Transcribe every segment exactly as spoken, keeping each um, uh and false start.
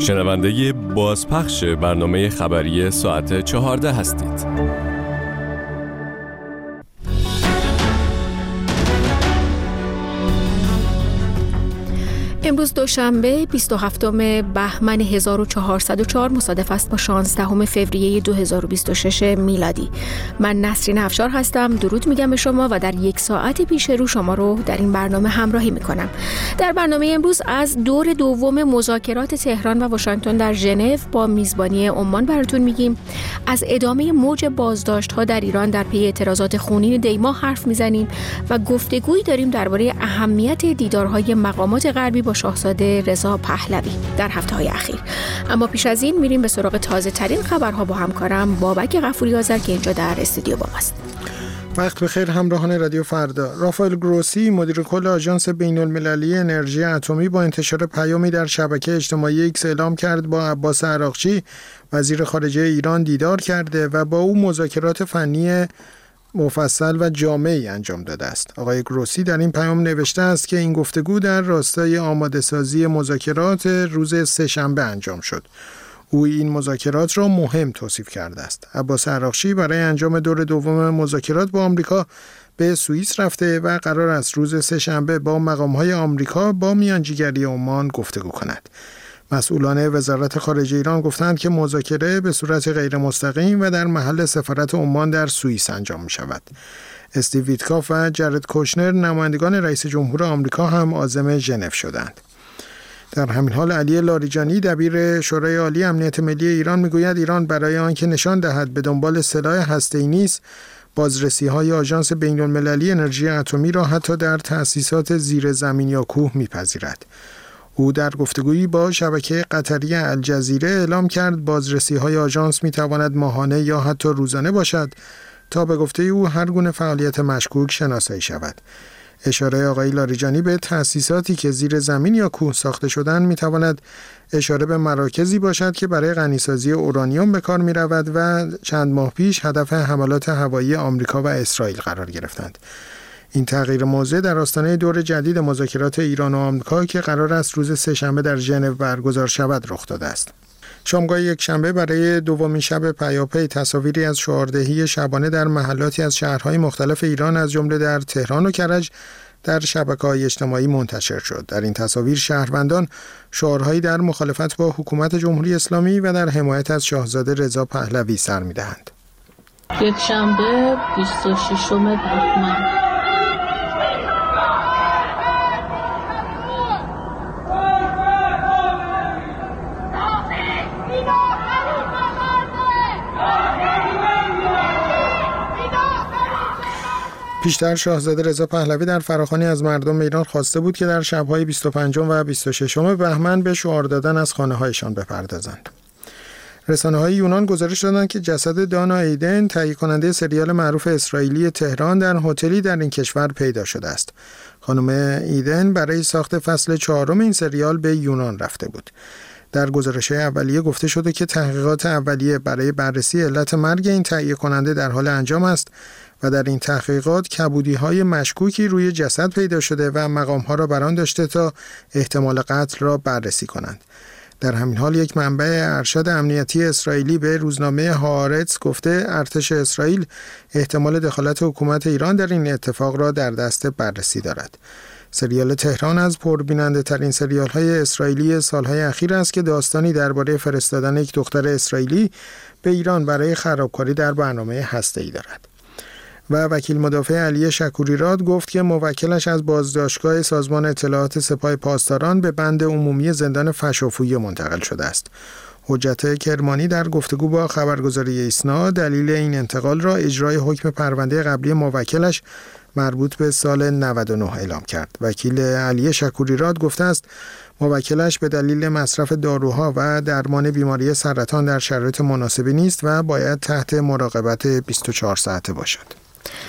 شنونده بازپخش برنامه خبری ساعت چهارده هستید. امروز دوشنبه بیست و هفتم بهمن هزار و چهارصد و چهار مصادف است با شانزدهم فوریه دو هزار و بیست و شش میلادی. من نسرین افشار هستم. درود میگم به شما و در یک ساعت پیش رو شما رو در این برنامه همراهی میکنم. در برنامه امروز از دور دوم مذاکرات تهران و واشنگتن در ژنو با میزبانی عمان براتون میگیم. از ادامه موج بازداشت‌ها در ایران در پی اعتراضات خونین دی‌ماه حرف میزنیم و گفتگویی داریم درباره اهمیت دیدارهای مقامات غربی با شاهزاده رضا پهلوی در هفته‌های اخیر. اما پیش از این میریم به سراغ تازه ترین خبرها با همکارم بابک غفوری آذر که اینجا در استودیو با ماست. وقت بخیر همراهان رادیو فردا. رافائل گروسی مدیر کل آژانس بین‌المللی انرژی اتمی با انتشار پیامی در شبکه اجتماعی ایکس اعلام کرد با عباس عراقچی وزیر خارجه ایران دیدار کرده و با او مذاکرات فنی مفصل و جامعی انجام داده است. آقای گروسی در این پیام نوشته است که این گفتگو در راستای آماده سازی مذاکرات روز سه‌شنبه انجام شد. او این مذاکرات را مهم توصیف کرده است. عباس عراقچی برای انجام دور دوم مذاکرات با آمریکا به سوئیس رفته و قرار است روز سه‌شنبه با مقام‌های آمریکا با میانجیگری عمان گفتگو کند. مسئولان وزارت خارجه ایران گفتند که مذاکره به صورت غیر مستقیم و در محل سفارت عمان در سوئیس انجام می شود. استیو ویتکاف و جرد کوشنر نمایندگان رئیس جمهور آمریکا هم عازم ژنو شدند. در همین حال علی لاریجانی دبیر شورای عالی امنیت ملی ایران میگوید ایران برای آنکه نشان دهد به دنبال سلاح هسته‌ای نیست، بازرسی‌های آژانس بین‌المللی انرژی اتمی را حتی در تأسیسات زیر زمین یا کوه میپذیرد. او در گفتگویی با شبکه قطری الجزیره اعلام کرد بازرسی‌های آژانس می‌تواند ماهانه یا حتی روزانه باشد تا به گفته او هر گونه فعالیت مشکوک شناسایی شود. اشاره آقای لاریجانی به تأسیساتی که زیر زمین یا کوه ساخته شدند می‌تواند اشاره به مراکزی باشد که برای غنیسازی اورانیوم به کار می‌رود و چند ماه پیش هدف حملات هوایی آمریکا و اسرائیل قرار گرفتند. این تغییر موضع در آستانه دور جدید مذاکرات ایران و آمریکا که قرار است روز سه‌شنبه در ژنو برگزار شود رخ داده است. شامگاه یک شنبه برای دومین شب پیاپی تصاویری از شعاردهی شبانه در محلاتی از شهرهای مختلف ایران از جمله در تهران و کرج در شبکه‌های اجتماعی منتشر شد. در این تصاویر شهروندان شعارهایی در مخالفت با حکومت جمهوری اسلامی و در حمایت از شاهزاده رضا پهلوی سر می‌دهند. یک شنبه بیست و ششم بهمن پیشتر شاهزاده رضا پهلوی در فراخوانی از مردم ایران خواسته بود که در شب‌های بیست و پنجم و بیست و ششم بهمن به شعار دادن از خانه‌هایشان بپردازند. رسانه‌های یونان گزارش دادند که جسد دانا ایدن تهیه کننده سریال معروف اسرائیلی تهران در هتلی در این کشور پیدا شده است. خانم ایدن برای ساخت فصل چهارم این سریال به یونان رفته بود. در گزارش‌های اولیه گفته شده که تحقیقات اولیه برای بررسی علت مرگ این تهیه کننده در حال انجام است و در این تحقیقات کبودی‌های مشکوکی روی جسد پیدا شده و مقام‌ها را برآن داشته تا احتمال قتل را بررسی کنند. در همین حال یک منبع ارشد امنیتی اسرائیلی به روزنامه هآرتس گفته ارتش اسرائیل احتمال دخالت حکومت ایران در این اتفاق را در دست بررسی دارد. سریال تهران از پربیننده ترین سریال های اسرائیلی سالهای اخیر است که داستانی درباره فرستادن یک دختر اسرائیلی به ایران برای خرابکاری در برنامه هسته‌ای دارد. و وکیل مدافع علی شکوریراد گفت که موکلش از بازداشتگاه سازمان اطلاعات سپاه پاسداران به بند عمومی زندان فشافویه منتقل شده است. حجت کرمانی در گفتگو با خبرگزاری ایسنا دلیل این انتقال را اجرای حکم پرونده قبلی موکلش مربوط به سال نود و نه اعلام کرد. وکیل علی شکوریراد گفته است موکلش به دلیل مصرف داروها و درمان بیماری سرطان در شرایط مناسبی نیست و باید تحت مراقبت بیست و چهار ساعته باشد.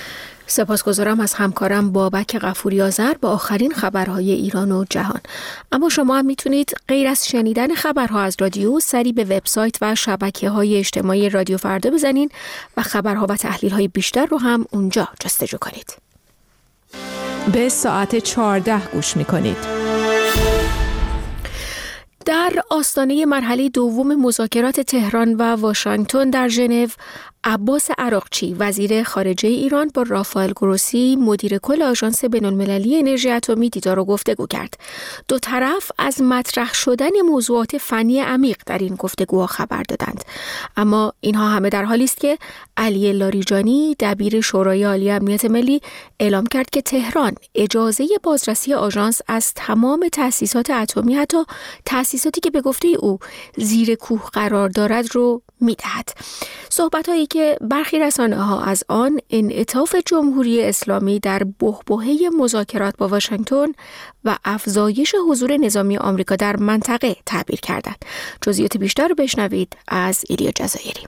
سپاسگزارم از همکارم بابک غفوری آذر با آخرین خبرهای ایران و جهان. اما شما هم میتونید غیر از شنیدن خبرها از رادیو سری به وبسایت و شبکه‌های اجتماعی رادیو فردا بزنین و خبرها و تحلیل‌های بیشتر رو هم اونجا جستجو کنید. به ساعت چهارده گوش میکنید. در آستانه مرحله دوم مذاکرات تهران و واشنگتن در ژنو، عباس عراقچی وزیر خارجه ایران با رافائل گروسی مدیر کل آژانس بین‌المللی انرژی اتمی دیدار و گفتگو کرد. دو طرف از مطرح شدن موضوعات فنی عمیق در این گفتگوها خبر دادند. اما اینها همه در حالی است که علی لاریجانی دبیر شورای عالی امنیت ملی اعلام کرد که تهران اجازه بازرسی آژانس از تمام تأسیسات اتمی، حتی تأسیساتی که به گفته او زیر کوه قرار دارد رو می‌دهد. صحبت‌هایی که برخی رسانه‌ها از آن انعطاف جمهوری اسلامی در بحبوحه مذاکرات با واشنگتن و افزایش حضور نظامی آمریکا در منطقه تعبیر کردند. جزئیات بیشتر رو بشنوید از ایلیا جزایری.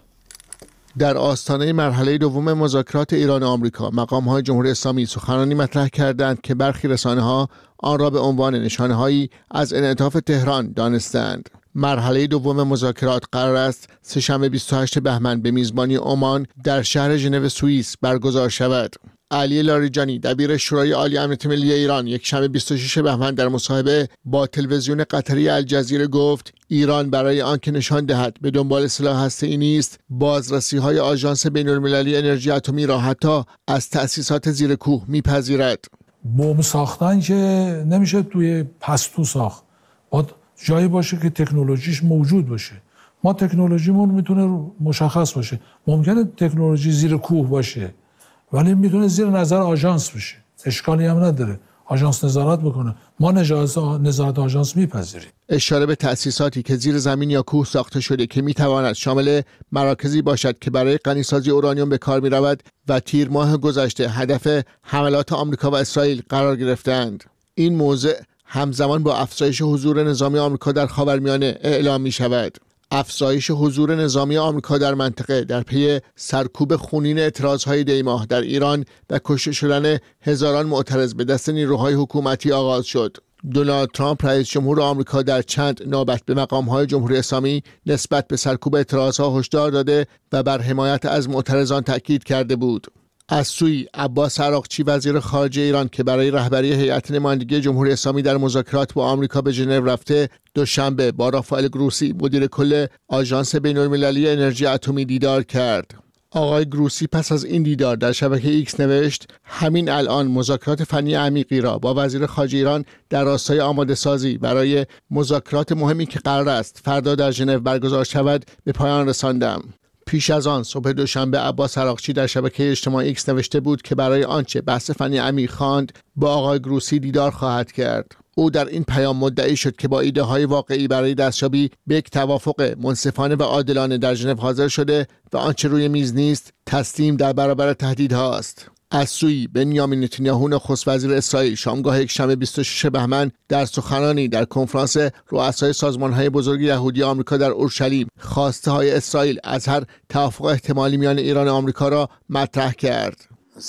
در آستانه مرحله دوم مذاکرات ایران و آمریکا، مقام‌های جمهوری اسلامی سخنرانی مطرح کردند که برخی رسانه‌ها آن را به عنوان نشانه‌هایی از انعطاف تهران دانستند. مرحله دوم مذاکرات قرار است سه‌شنبه بیست و هشتم بهمن به میزبانی عمان در شهر ژنو سوئیس برگزار شود. علی لاریجانی دبیر شورای عالی امنیت ملی ایران یک شنبه بیست و ششم بهمن در مصاحبه با تلویزیون قطری الجزیره گفت ایران برای آنکه نشان دهد به دنبال سلاح هسته‌ای نیست، بازرسی‌های آژانس بین‌المللی انرژی اتمی را حتی از تأسیسات زیر کوه می‌پذیرد. بمب ساختن که نمیشه توی پستو ساخت، باید جایی باشه که تکنولوژیش موجود باشه. ما تکنولوژیمون میتونه مشخص باشه، ممکنه تکنولوژی زیر کوه باشه ولی میتونه زیر نظر آژانس بشه، اشکالی هم نداره، آژانس نظارت بکنه، ما نظارت آژانس میپذیریم. اشاره به تأسیساتی که زیر زمین یا کوه ساخته شده که میتواند شامل مراکزی باشد که برای غنیسازی اورانیوم به کار میرود و تیر ماه گذشته هدف حملات آمریکا و اسرائیل قرار گرفتند. این موضوع همزمان با افزایش حضور نظامی آمریکا در خاورمیانه اعلام می شود. افزایش حضور نظامی آمریکا در منطقه در پی سرکوب خونین اعتراضهای دیماه در ایران و کشته شدن هزاران معترض به دست نیروهای حکومتی آغاز شد. دونالد ترامپ رئیس جمهور آمریکا در چند نوبت به مقام‌های جمهوری اسلامی نسبت به سرکوب اعتراضها هشدار داده و بر حمایت از معترضان تاکید کرده بود. از سوی عباس عراقچی وزیر خارجه ایران که برای رهبری هیئت نمایندگی جمهوری اسلامی در مذاکرات با آمریکا به ژنو رفته، دوشنبه با رافائل گروسی مدیر کل آژانس بین‌المللی انرژی اتمی دیدار کرد. آقای گروسی پس از این دیدار در شبکه ایکس نوشت همین الان مذاکرات فنی عمیقی را با وزیر خارجه ایران در راستای آماده سازی برای مذاکرات مهمی که قرار است فردا در ژنو برگزار شود به پایان رساندم. پیش از آن صبح دوشنبه عباس عراقچی در شبکه اجتماعی ایکس نوشته بود که برای آنچه بحث فنی عمیق خواند با آقای گروسی دیدار خواهد کرد. او در این پیام مدعی شد که با ایده های واقعی برای دستیابی به یک توافق منصفانه و عادلانه در ژنو حاضر شده و آنچه روی میز نیست تسلیم در برابر تهدیدهاست. از سوی بنیامین نتانیاهو نخست وزیر اسرائیل شامگاه یکشنبه بیست و ششم بهمن در سخنرانی در کنفرانس رؤسای سازمان‌های بزرگ یهودی آمریکا در اورشلیم خواسته‌های اسرائیل از هر توافق احتمالی میان ایران و آمریکا را مطرح کرد.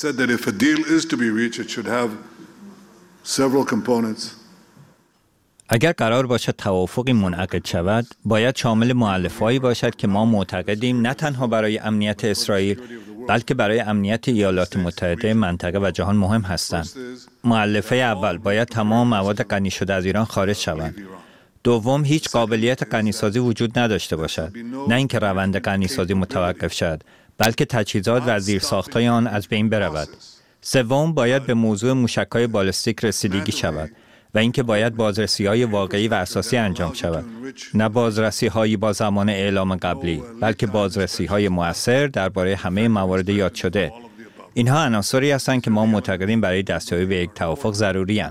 اگر قرار باشد توافقی منعقد شود، باید شامل مؤلفه‌ای باشد که ما معتقدیم نه تنها برای امنیت اسرائیل، بلکه برای امنیت ایالات متحده، منطقه و جهان مهم هستند. مؤلفه اول، باید تمام مواد غنی شده از ایران خارج شوند. دوم، هیچ قابلیت غنیسازی وجود نداشته باشد. نه اینکه روند غنیسازی متوقف شد، بلکه تجهیزات و زیرساخت‌های آن از بین برود. سوم، باید به موضوع موشک‌های بالستیک رسیدگی شود و اینکه باید بازرسی‌های واقعی و اساسی انجام شود، نه بازرسی‌هایی با زمان اعلام قبلی، بلکه بازرسی‌های مؤثر درباره همه موارد یاد شده. اینها عناصری هستند که ما معتقدیم برای دستیابی به یک توافق ضروری‌اند.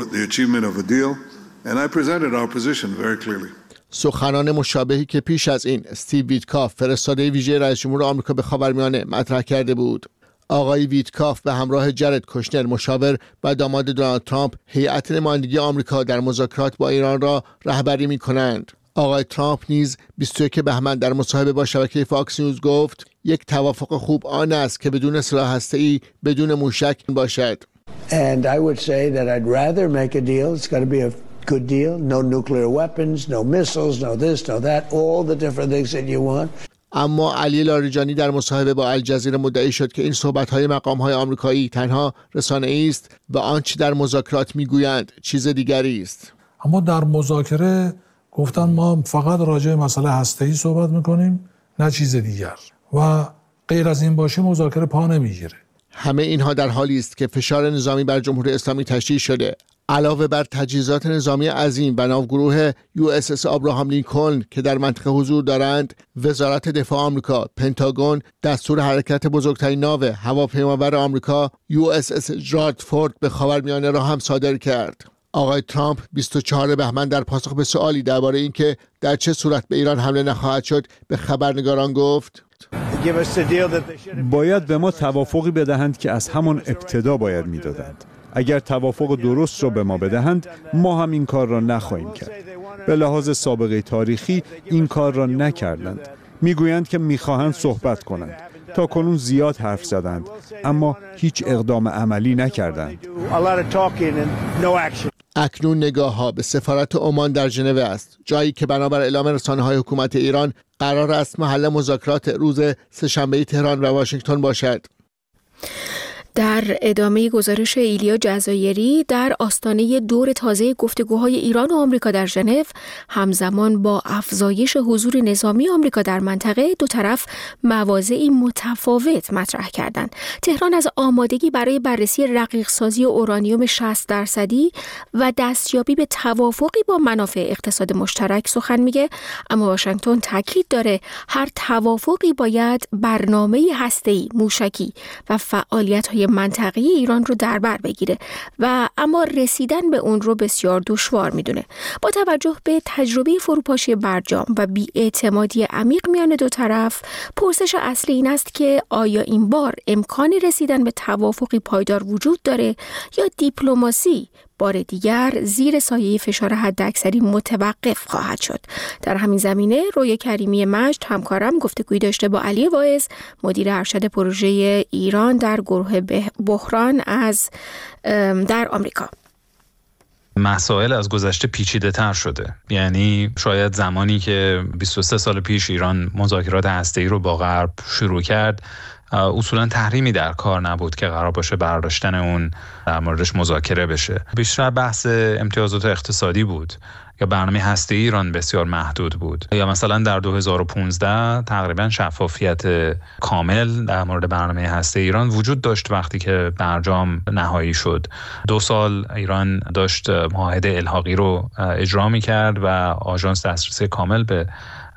سخنان مشابهی که پیش از این استیو ویتکاف فرستاده ویژه رئیس جمهور آمریکا به خاورمیانه مطرح کرده بود. آقای ویتکاف به همراه جرد کوشنر مشاور و داماد دونالد ترامپ هیئت نمایندگی آمریکا در مذاکرات با ایران را رهبری می‌کنند. آقای ترامپ نیز بیست و یکم بهمن در مصاحبه با شبکه فاکس نیوز گفت یک توافق خوب آن است که بدون سلاح هسته‌ای، بدون موشک باشد. And I would say that I'd rather make a deal. It's got to be a good deal. No nuclear weapons, no missiles, no this, no that, all the different things that you want. اما علی لاریجانی در مصاحبه با الجزیره مدعی شد که این صحبت‌های مقام‌های آمریکایی تنها رسانه‌ای است و آنچه در مذاکرات می‌گویند چیز دیگری است. اما در مذاکره گفتن ما فقط راجع به مسئله هسته‌ای صحبت میکنیم، نه چیز دیگر، و غیر از این باشه مذاکره پا نمیگیره. همه اینها در حالی است که فشار نظامی بر جمهوری اسلامی تشدید شده. علاوه بر تجهیزات نظامی عظیم و ناوگروه یو اس اس آبراهام لینکلن که در منطقه حضور دارند، وزارت دفاع آمریکا، پنتاگون، دستور حرکت بزرگترین ناو هواپیمابر آمریکا یو اس اس جرالد فورد به خاورمیانه را هم صادر کرد. آقای ترامپ بیست و چهارم بهمن در پاسخ به سوالی درباره اینکه در چه صورت به ایران حمله نخواهد شد به خبرنگاران گفت: باید به ما توافقی بدهند که از همان ابتدا باید میدادند. اگر توافق درست را به ما بدهند، ما هم این کار را نخواهیم کرد. به لحاظ سابقه تاریخی این کار را نکردند. میگویند که میخواهند صحبت کنند. تا کنون زیاد حرف زدند، اما هیچ اقدام عملی نکردند. اکنون نگاه ها به سفارت عمان در ژنو است، جایی که بنابر اعلام رسانه‌های حکومت ایران قرار است محل مذاکرات روز سه‌شنبه تهران و واشنگتن باشد. در ادامه گزارش ایلیا جزایری، در آستانه دور تازه گفتگوهای ایران و آمریکا در ژنو، همزمان با افزایش حضور نظامی آمریکا در منطقه، دو طرف مواضعی متفاوت مطرح کردند. تهران از آمادگی برای بررسی رقیق سازی اورانیوم شصت درصدی و دستیابی به توافقی با منافع اقتصاد مشترک سخن میگه، اما واشنگتن تاکید داره هر توافقی باید برنامه هسته‌ای، موشکی و فعالیت‌های منطقی ایران رو در بر بگیره و اما رسیدن به اون رو بسیار دشوار میدونه. با توجه به تجربه فروپاشی برجام و بی‌اعتمادی عمیق میان دو طرف، پرسش اصلی این است که آیا این بار امکان رسیدن به توافقی پایدار وجود داره یا دیپلماسی بار دیگر زیر سایه فشار حداکثری متوقف خواهد شد. در همین زمینه رویا کریمی مجد همکارم گفتگویی داشته با علی واعظ، مدیر ارشد پروژه ایران در گروه بحران از در آمریکا. مسائل از گذشته پیچیده تر شده. یعنی شاید زمانی که بیست و سه سال پیش ایران مذاکرات هسته‌ای رو با غرب شروع کرد، اصولا تحریمی در کار نبود که قرار باشه برداشتن اون در موردش مذاکره بشه. بیشتر بحث امتیازات اقتصادی بود یا برنامه هسته‌ای ایران بسیار محدود بود. یا مثلا در دو هزار و پانزده تقریبا شفافیت کامل در مورد برنامه هسته‌ای ایران وجود داشت وقتی که برجام نهایی شد. دو سال ایران داشت معاهده الحاقی رو اجرا می‌کرد و آژانس دسترسی کامل به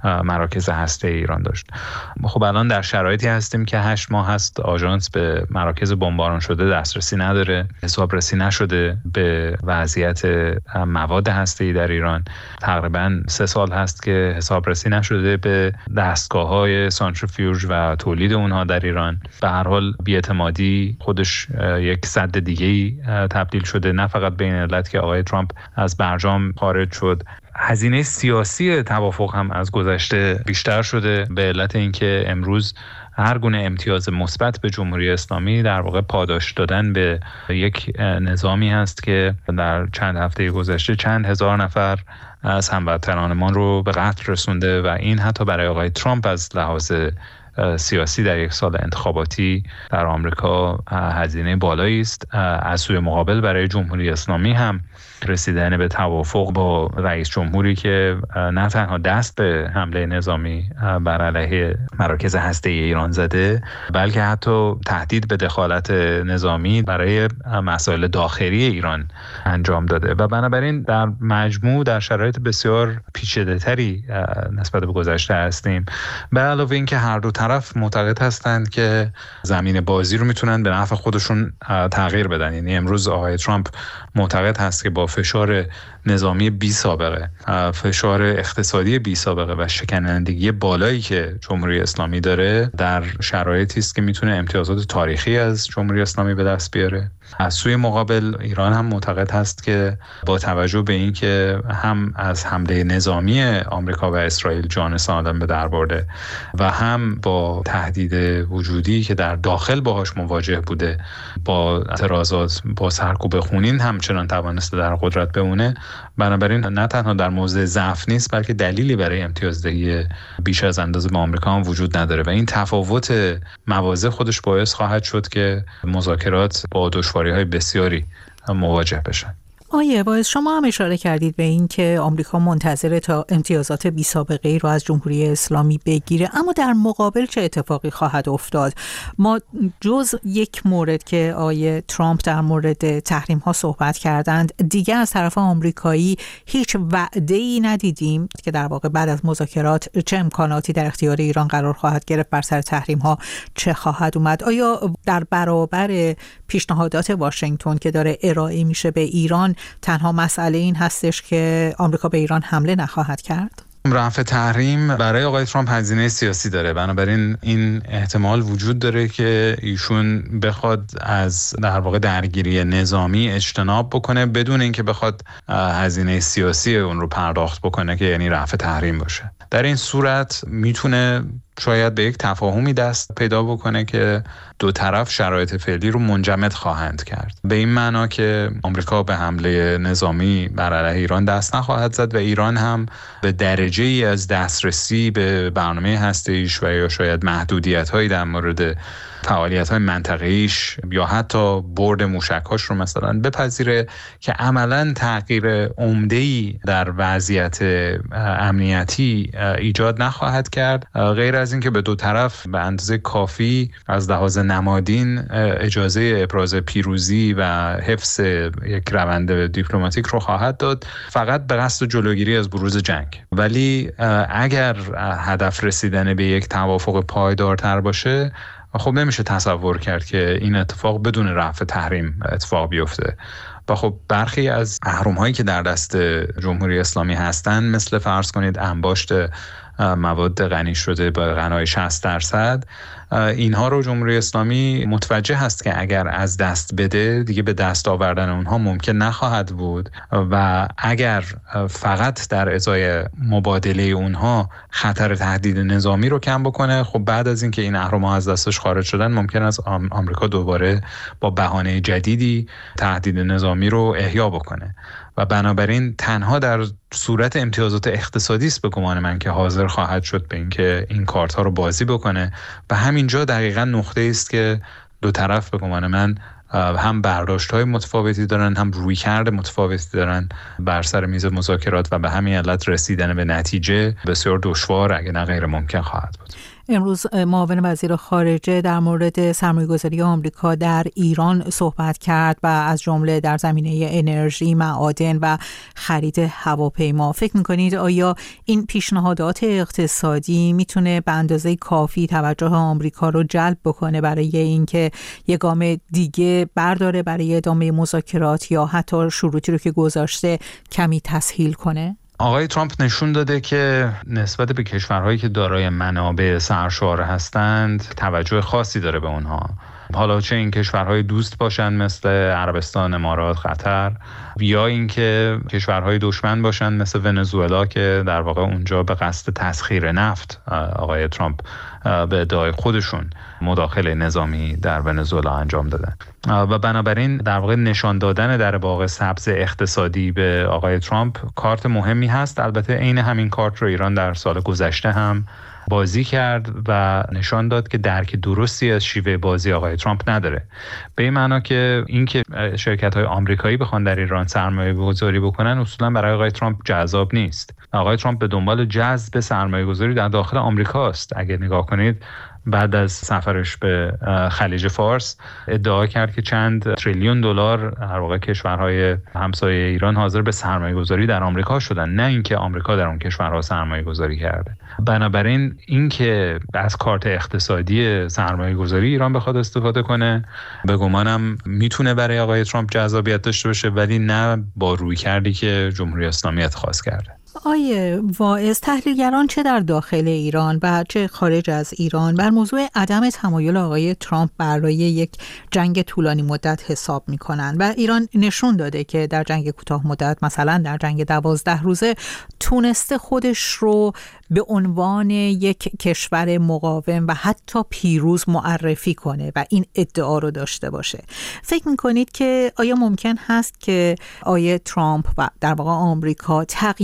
مراکز هسته‌ای ایران داشت. خب الان در شرایطی هستیم که هشت ماه هست آژانس به مراکز بمباران شده دسترسی نداره، حسابرسی نشده به وضعیت مواد هسته‌ای در ایران. تقریبا سه سال هست که حسابرسی نشده به دستگاه‌های سانتریفیوژ و تولید اونها در ایران. به هر حال بی‌اعتمادی خودش یک سد دیگه‌ای تبدیل شده، نه فقط بین علت که آقای ترامپ از برجام خارج شد. هزینه سیاسی توافق هم از گذشته بیشتر شده به علت اینکه امروز هر گونه امتیاز مثبت به جمهوری اسلامی در واقع پاداش دادن به یک نظامی هست که در چند هفته گذشته چند هزار نفر از هموطنانمان رو به قتل رسونده و این حتی برای آقای ترامپ از لحاظ سیاسی در یک سال انتخاباتی در آمریکا هزینه بالایی است. از سوی مقابل برای جمهوری اسلامی هم رسیدن به توافق با رئیس جمهوری که نه تنها دست به حمله نظامی بر علیه مراکز هسته‌ای ایران زده، بلکه حتی تهدید به دخالت نظامی برای مسائل داخلی ایران انجام داده و بنابراین در مجموع در شرایط بسیار پیچیده‌تری نسبت به گذشته هستیم. به علاوه اینکه هر دو طرف معتقد هستند که زمین بازی رو میتونن به نفع خودشون تغییر بدن. یعنی امروز آقای ترامپ معتقد هست که با فشار نظامی بی سابقه، فشار اقتصادی بی سابقه و شکنندگی بالایی که جمهوری اسلامی داره، در شرایطی است که میتونه امتیازات تاریخی از جمهوری اسلامی به دست بیاره. از سوی مقابل ایران هم معتقد هست که با توجه به این که هم از حمله نظامی آمریکا و اسرائیل جان سالم به در برده و هم با تهدید وجودی که در داخل باهاش مواجه بوده، با اعتراضات، با سرکوب خونین همچنان توانسته در قدرت بمونه، بنابراین نه تنها در موضع ضعف نیست بلکه دلیلی برای امتیازدهی بیش از اندازه به آمریکا هم وجود نداره و این تفاوت مواضع خودش باعث خواهد شد که مذاکرات با دشواری‌های بسیاری مواجه بشن. آیه باعث شما هم اشاره کردید به این که آمریکا منتظر تا امتیازات بی سابقه ای رو از جمهوری اسلامی بگیره، اما در مقابل چه اتفاقی خواهد افتاد؟ ما جز یک مورد که آیه ترامپ در مورد تحریم ها صحبت کردند، دیگه از طرف آمریکایی هیچ وعده‌ای ندیدیم که در واقع بعد از مذاکرات چه امکاناتی در اختیار ایران قرار خواهد گرفت، بر سر تحریم ها چه خواهد اومد. آیا در برابر پیشنهادات واشنگتن که داره ارائه میشه به ایران تنها مسئله این هستش که آمریکا به ایران حمله نخواهد کرد؟ رفع تحریم برای آقای ترامپ هزینه سیاسی داره، بنابراین این احتمال وجود داره که ایشون بخواد از در واقع درگیری نظامی اجتناب بکنه بدون اینکه بخواد هزینه سیاسی اون رو پرداخت بکنه که یعنی رفع تحریم باشه. در این صورت میتونه شاید به یک تفاهمی دست پیدا بکنه که دو طرف شرایط فعلی رو منجمد خواهند کرد، به این معنا که آمریکا به حمله نظامی بر علیه ایران دست نخواهد زد و ایران هم به درجه ای از دسترسی به برنامه هسته‌ایش و یا شاید محدودیت‌هایی در مورد فعالیت‌های منطقه‌ایش یا حتی برد موشک‌هاش رو مثلا بپذیره که عملاً تغییر عمده‌ای در وضعیت امنیتی ایجاد نخواهد کرد، غیر از اینکه به دو طرف به اندازه کافی از لحاظ نمادین اجازه ابراز پیروزی و حفظ یک روند دیپلماتیک رو خواهد داد، فقط به قصد جلوگیری از بروز جنگ. ولی اگر هدف رسیدن به یک توافق پایدارتر باشه، خب نمیشه تصور کرد که این اتفاق بدون رفع تحریم اتفاق بیفته. و خب برخی از اهرم‌هایی که در دست جمهوری اسلامی هستن، مثل فرض کنید انباشت مواد غنی شده به غنای شصت درصد، اینها رو جمهوری اسلامی متوجه هست که اگر از دست بده دیگه به دست آوردن اونها ممکن نخواهد بود و اگر فقط در ازای مبادله اونها خطر تهدید نظامی رو کم بکنه، خب بعد از اینکه این اهرم‌ها از دستش خارج شدن ممکن است آمریکا دوباره با بهانه جدیدی تهدید نظامی رو احیا بکنه و بنابراین تنها در صورت امتیازات اقتصادی است به گمان من که حاضر خواهد شد به اینکه این کارت ها رو بازی بکنه و همینجا دقیقاً نقطه است که دو طرف به گمان من هم برداشت‌های متفاوتی دارن، هم رویکرد متفاوتی دارن بر سر میز مذاکرات و به همین علت رسیدن به نتیجه بسیار دشوار اگه نه غیر ممکن خواهد بود. امروز معاون وزیر خارجه در مورد سرمایه‌گذاری آمریکا در ایران صحبت کرد و از جمله در زمینه انرژی، معادن و خرید هواپیما. فکر می‌کنید آیا این پیشنهادات اقتصادی میتونه به اندازه کافی توجه آمریکا رو جلب بکنه برای اینکه یک گام دیگه برداره برای ادامه مذاکرات یا حتی شروطی رو که گذاشته کمی تسهیل کنه؟ آقای ترامپ نشون داده که نسبت به کشورهایی که دارای منابع سرشار هستند توجه خاصی داره به اونها، حالا چه این کشورهای دوست باشن مثل عربستان، امارات، قطر، یا اینکه کشورهای دشمن باشن مثل ونزوئلا که در واقع اونجا به قصد تسخیر نفت آقای ترامپ به ادعای خودشون مداخله نظامی در ونزوئلا انجام دادن و بنابراین در واقع نشان دادن در باغ سبز اقتصادی به آقای ترامپ کارت مهمی هست. البته عین همین کارت رو ایران در سال گذشته هم بازی کرد و نشان داد که درک درستی از شیوه بازی آقای ترامپ نداره، به این معنا که اینکه شرکت‌های آمریکایی بخوان در ایران سرمایه گذاری بکنن اصولا برای آقای ترامپ جذاب نیست. آقای ترامپ به دنبال جذب سرمایه گذاری در داخل آمریکاست. اگه نگاه کنید بعد از سفرش به خلیج فارس ادعا کرد که چند تریلیون دلار در واقع کشورهای همسایه ایران حاضر به سرمایه گذاری در آمریکا شدن، نه اینکه آمریکا در اون کشورها سرمایه گذاری کرده. بنابراین اینکه از کارت اقتصادی سرمایه گذاری ایران بخواد استفاده کنه به گمانم میتونه برای آقای ترامپ جذابیت داشته باشه، ولی نه با رویکردی که جمهوری اسلامی اتخاذ کرده. آیه واعظ، تحلیلگران چه در داخل ایران و چه خارج از ایران بر موضوع عدم تمایل آقای ترامپ برای یک جنگ طولانی مدت حساب می‌کنند و ایران نشون داده که در جنگ کوتاه مدت، مثلا در جنگ دوازده روزه، تونسته خودش رو به عنوان یک کشور مقاوم و حتی پیروز معرفی کنه و این ادعا رو داشته باشه. فکر می‌کنید که آیا ممکن هست که آیه ترامپ و در واقع آمریکا تغییری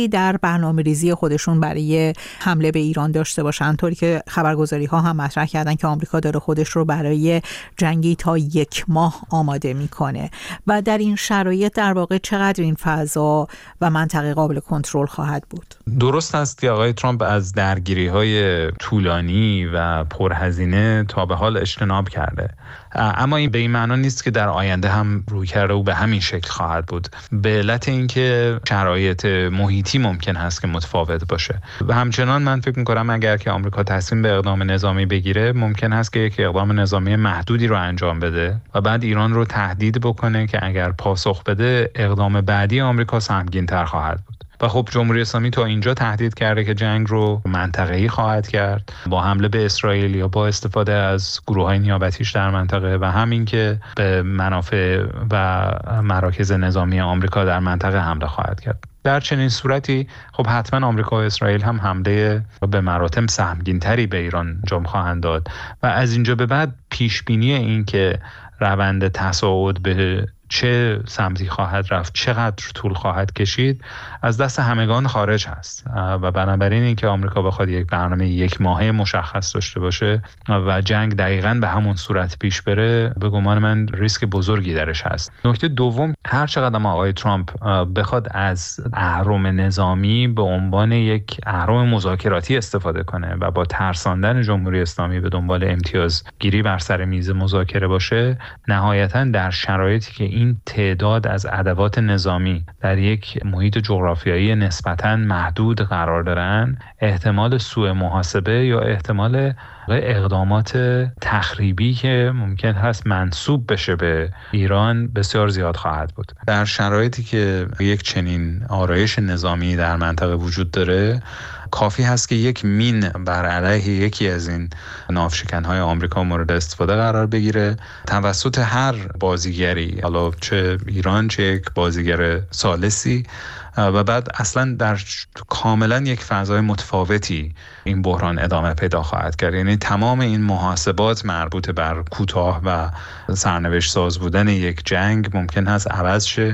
در برنامه‌ریزی خودشون برای حمله به ایران داشته باشن، طوری که خبرگزاری ها هم مطرح کردن که آمریکا داره خودش رو برای جنگی تا یک ماه آماده میکنه و در این شرایط در واقع چقدر این فضا و منطقه قابل کنترل خواهد بود؟ درست است که آقای ترامپ از درگیری‌های طولانی و پرهزینه تا به حال اجتناب کرده، اما این به این معنا نیست که در آینده هم روی کرده و به همین شکل خواهد بود، به علت اینکه شرایط محیطی ممکن هست که متفاوت باشه. و همچنان من فکر می‌کنم اگر که آمریکا تصمیم به اقدام نظامی بگیره، ممکن هست که یک اقدام نظامی محدودی رو انجام بده و بعد ایران رو تهدید بکنه که اگر پاسخ بده اقدام بعدی آمریکا سهمگین‌تر خواهد بود. و خب جمهوری اسلامی تا اینجا تهدید کرده که جنگ رو منطقه‌ای خواهد کرد با حمله به اسرائیل یا با استفاده از گروه‌های نیابتیش در منطقه و همین که به منافع و مراکز نظامی آمریکا در منطقه حمله خواهد کرد. در چنین صورتی خب حتما آمریکا و اسرائیل هم حمله به مراتب سهمگین‌تری به ایران انجام خواهند داد و از اینجا به بعد پیش بینی این که روند تصاعد به چه سمتی خواهد رفت، چقدر طول خواهد کشید، از دست همگان خارج هست و بنابراین اینکه آمریکا بخواد یک برنامه یک ماهه مشخص داشته باشه و جنگ دقیقاً به همون صورت پیش بره، به گمان من ریسک بزرگی درش هست. نکته دوم، هر چقدر ما آقای ترامپ بخواد از اهرم نظامی به عنوان یک اهرم مذاکراتی استفاده کنه و با ترساندن جمهوری اسلامی به دنبال امتیازگیری بر سر میز مذاکره باشه، نهایتاً در شرایطی که این تعداد از ادوات نظامی در یک محیط جغرافیایی نسبتاً محدود قرار دارن، احتمال سوء محاسبه یا احتمال اقدامات تخریبی که ممکن هست منسوب بشه به ایران بسیار زیاد خواهد بود. در شرایطی که یک چنین آرایش نظامی در منطقه وجود داره، کافی هست که یک مین بر علیه یکی از این ناوشکن‌های آمریکا مورد استفاده قرار بگیره توسط هر بازیگری، حالا چه ایران چه یک بازیگر ثالثی، و بعد اصلا در کاملا یک فضای متفاوتی این بحران ادامه پیدا خواهد کرد. یعنی تمام این محاسبات مربوط بر کوتاه و سرنوشت ساز بودن یک جنگ ممکن هست عوض شه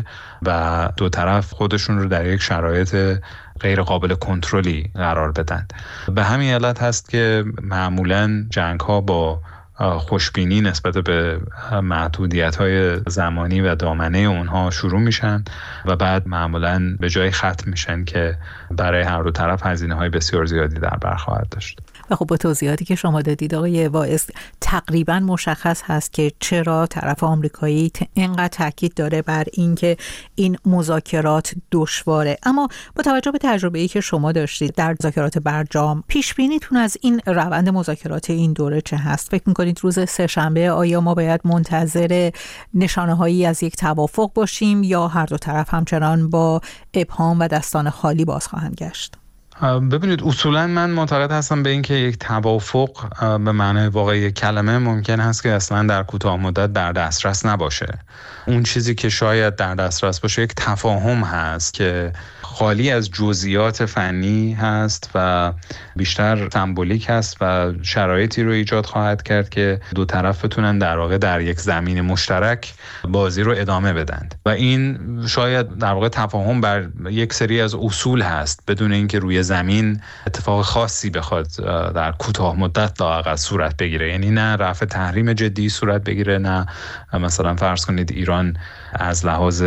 و دو طرف خودشون رو در یک شرایط غیر قابل کنترلی قرار بدن. به همین علت هست که معمولاً جنگ‌ها با خوشبینی نسبت به محدودیت‌های زمانی و دامنه اونها شروع میشن و بعد معمولاً به جای ختم میشن که برای هر دو طرف هزینه‌های بسیار زیادی در بر خواهد داشت. و خب با توضیحاتی که شما دادید آقای واعظ، تقریبا مشخص هست که چرا طرف آمریکایی اینقدر تاکید داره بر اینکه این مذاکرات دشواره. اما با توجه به تجربه‌ای که شما داشتید در مذاکرات برجام، پیش بینیتون از این روند مذاکرات این دوره چه هست؟ فکر می‌کنید روز سه‌شنبه آیا ما باید منتظر نشانه‌هایی از یک توافق باشیم یا هر دو طرف همچنان با ابهام و دستان خالی باز خواهند گشت؟ ببینید، اصولا من معتقد هستم به اینکه یک توافق به معنای واقعی کلمه ممکن هست که اصلا در کوتاه مدت در دسترس نباشه. اون چیزی که شاید در دسترس باشه یک تفاهم هست که خالی از جزئیات فنی هست و بیشتر سمبولیک هست و شرایطی رو ایجاد خواهد کرد که دو طرف بتونن در واقع در یک زمین مشترک بازی رو ادامه بدن و این شاید در واقع تفاهم بر یک سری از اصول هست بدون اینکه روی زمین اتفاق خاصی بخواد در کوتاه مدت لااقل صورت بگیره. یعنی نه رفع تحریم جدی صورت بگیره، نه مثلا فرض کنید ایران از لحاظ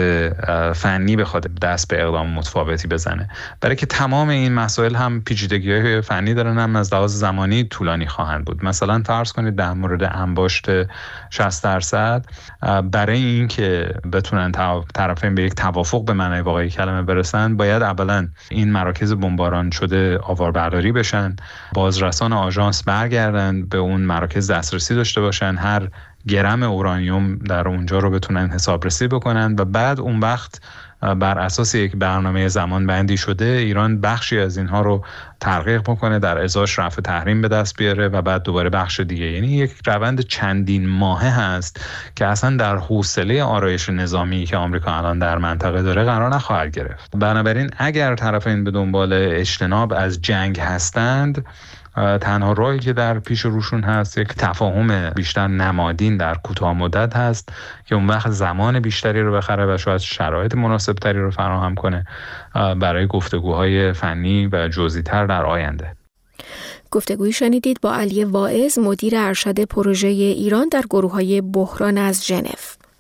فنی بخواد دست به اقدام متفاوتی بزنه، برای که تمام این مسائل هم پیچیدگی‌های فنی دارن، هم از لحاظ زمانی طولانی خواهند بود. مثلا فرض کنید در مورد انباشت شصت درصد، برای این که بتونن طرفین به یک توافق به معنای واقعی کلمه برسن، باید اولا این مراکز بمباران شده آواربرداری بشن، بازرسان آژانس برگردن به اون مراکز دسترسی داشته باشن، هر گرم اورانیوم در اونجا رو بتونن حسابرسی بکنن و بعد اون وقت بر اساس یک برنامه زمان بندی شده ایران بخشی از اینها رو تحقیق بکنه، در ازاش رفع تحریم به دست بیاره و بعد دوباره بخش دیگه. یعنی یک روند چندین ماهه هست که اصلا در حوصله آرایش نظامی که آمریکا الان در منطقه داره قرار نخواهد گرفت. بنابراین اگر طرفین به دنبال اجتناب از جنگ هستند، تنها راهی که در پیش روشون هست یک تفاهم بیشتر نمادین در کوتاه مدت هست که اون وقت زمان بیشتری رو بخره و شاید شرایط مناسب تری رو فراهم کنه برای گفتگوهای فنی و جزئی‌تر در آینده. گفتگویی شنیدید با علی واعظ، مدیر ارشد پروژه ایران در گروه‌های بحران از ژنو.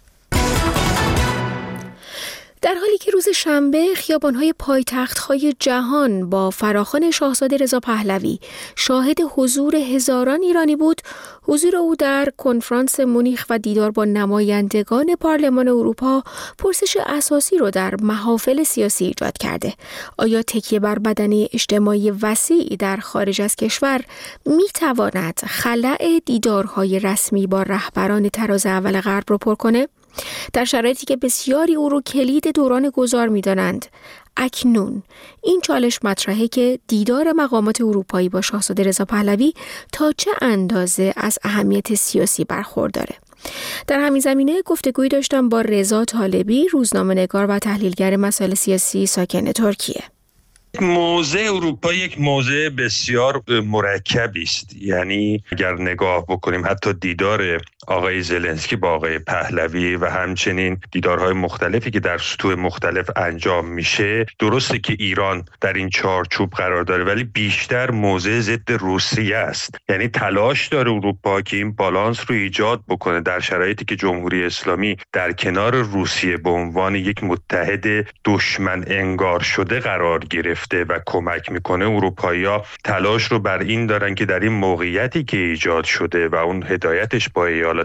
در حالی که روز شنبه خیابان‌های پایتخت‌های جهان با فراخوان شاهزاده رضا پهلوی شاهد حضور هزاران ایرانی بود، حضور او در کنفرانس مونیخ و دیدار با نمایندگان پارلمان اروپا پرسش اساسی رو در محافل سیاسی ایجاد کرده. آیا تکیه بر بدنه اجتماعی وسیع در خارج از کشور می‌تواند خلأ دیدارهای رسمی با رهبران تراز اول غرب رو پر کنه؟ در شرایطی که بسیاری او رو کلید دوران گذار می دانند، اکنون این چالش مطرحه که دیدار مقامات اروپایی با شاهزاده رضا پهلوی تا چه اندازه از اهمیت سیاسی برخورداره. در همین زمینه گفتگویی داشتم با رضا طالبی، روزنامه‌نگار و تحلیلگر مسائل سیاسی ساکن ترکیه. موضع اروپا یک موضع بسیار مرکبی است. یعنی اگر نگاه بکنیم حتی دیدار آقای زلنسکی با آقای پهلوی و همچنین دیدارهای مختلفی که در سطوح مختلف انجام میشه، درسته که ایران در این چارچوب قرار داره ولی بیشتر موضع ضد روسیه است. یعنی تلاش داره اروپا که این بالانس رو ایجاد بکنه در شرایطی که جمهوری اسلامی در کنار روسیه به عنوان یک متحد دشمن انگار شده قرار گرفت و کمک میکنه. اروپایی‌ها تلاش رو بر این دارن که در این موقعیتی که ایجاد شده و اون هدایتش با ایالات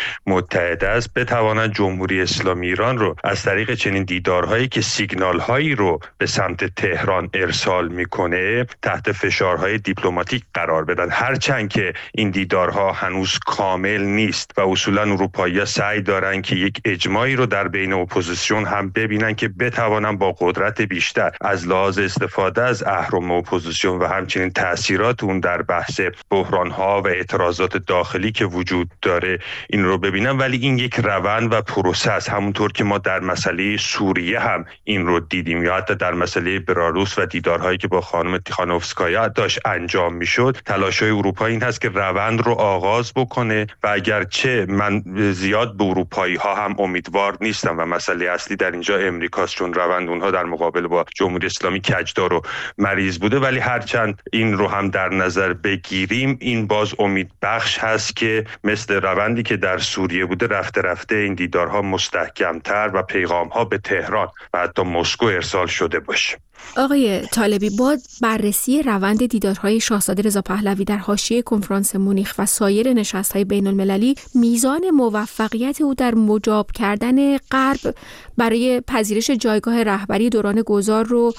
متحده است بتوانند جمهوری اسلامی ایران رو از طریق چنین دیدارهایی که سیگنال‌هایی رو به سمت تهران ارسال میکنه تحت فشارهای دیپلماتیک قرار بدن، هرچند که این دیدارها هنوز کامل نیست و اصولا اروپایی‌ها سعی دارن که یک اجماعی رو در بین اپوزیسیون هم ببینن که بتوانن با قدرت بیشتر از لحاظ استفاده از اهرم اپوزیسیون و همچنین تاثیرات اون در بحث بحران‌ها و اعتراضات داخلی که وجود داره این رو ببینم. ولی این یک روند و پروسه است، همونطور که ما در مسئله سوریه هم این رو دیدیم یا حتی در مسئله بلاروس و دیدارهایی که با خانم تیخانوفسکایا داشت انجام میشد. تلاش‌های اروپا این هست که روند رو آغاز بکنه و اگرچه من زیاد به اروپایی ها هم امیدوار نیستم و مسئله اصلی در اینجا امریکاست، چون روند اونها در مقابل با جمهوری اسلامی کجدار و مریض بوده، ولی هرچند این رو هم در نظر بگیریم این باز امید بخش هست که مثل روندی که در سوریه بوده رفته رفته این دیدارها مستحکمتر و پیغامها به تهران و حتی مسکو ارسال شده باشه. آقای طالبی، با بررسی روند دیدارهای شاهزاده رضا پهلوی در حاشیه کنفرانس مونیخ و سایر نشست‌های بین‌المللی، میزان موفقیت او در مجاب کردن غرب برای پذیرش جایگاه رهبری دوران گذار رو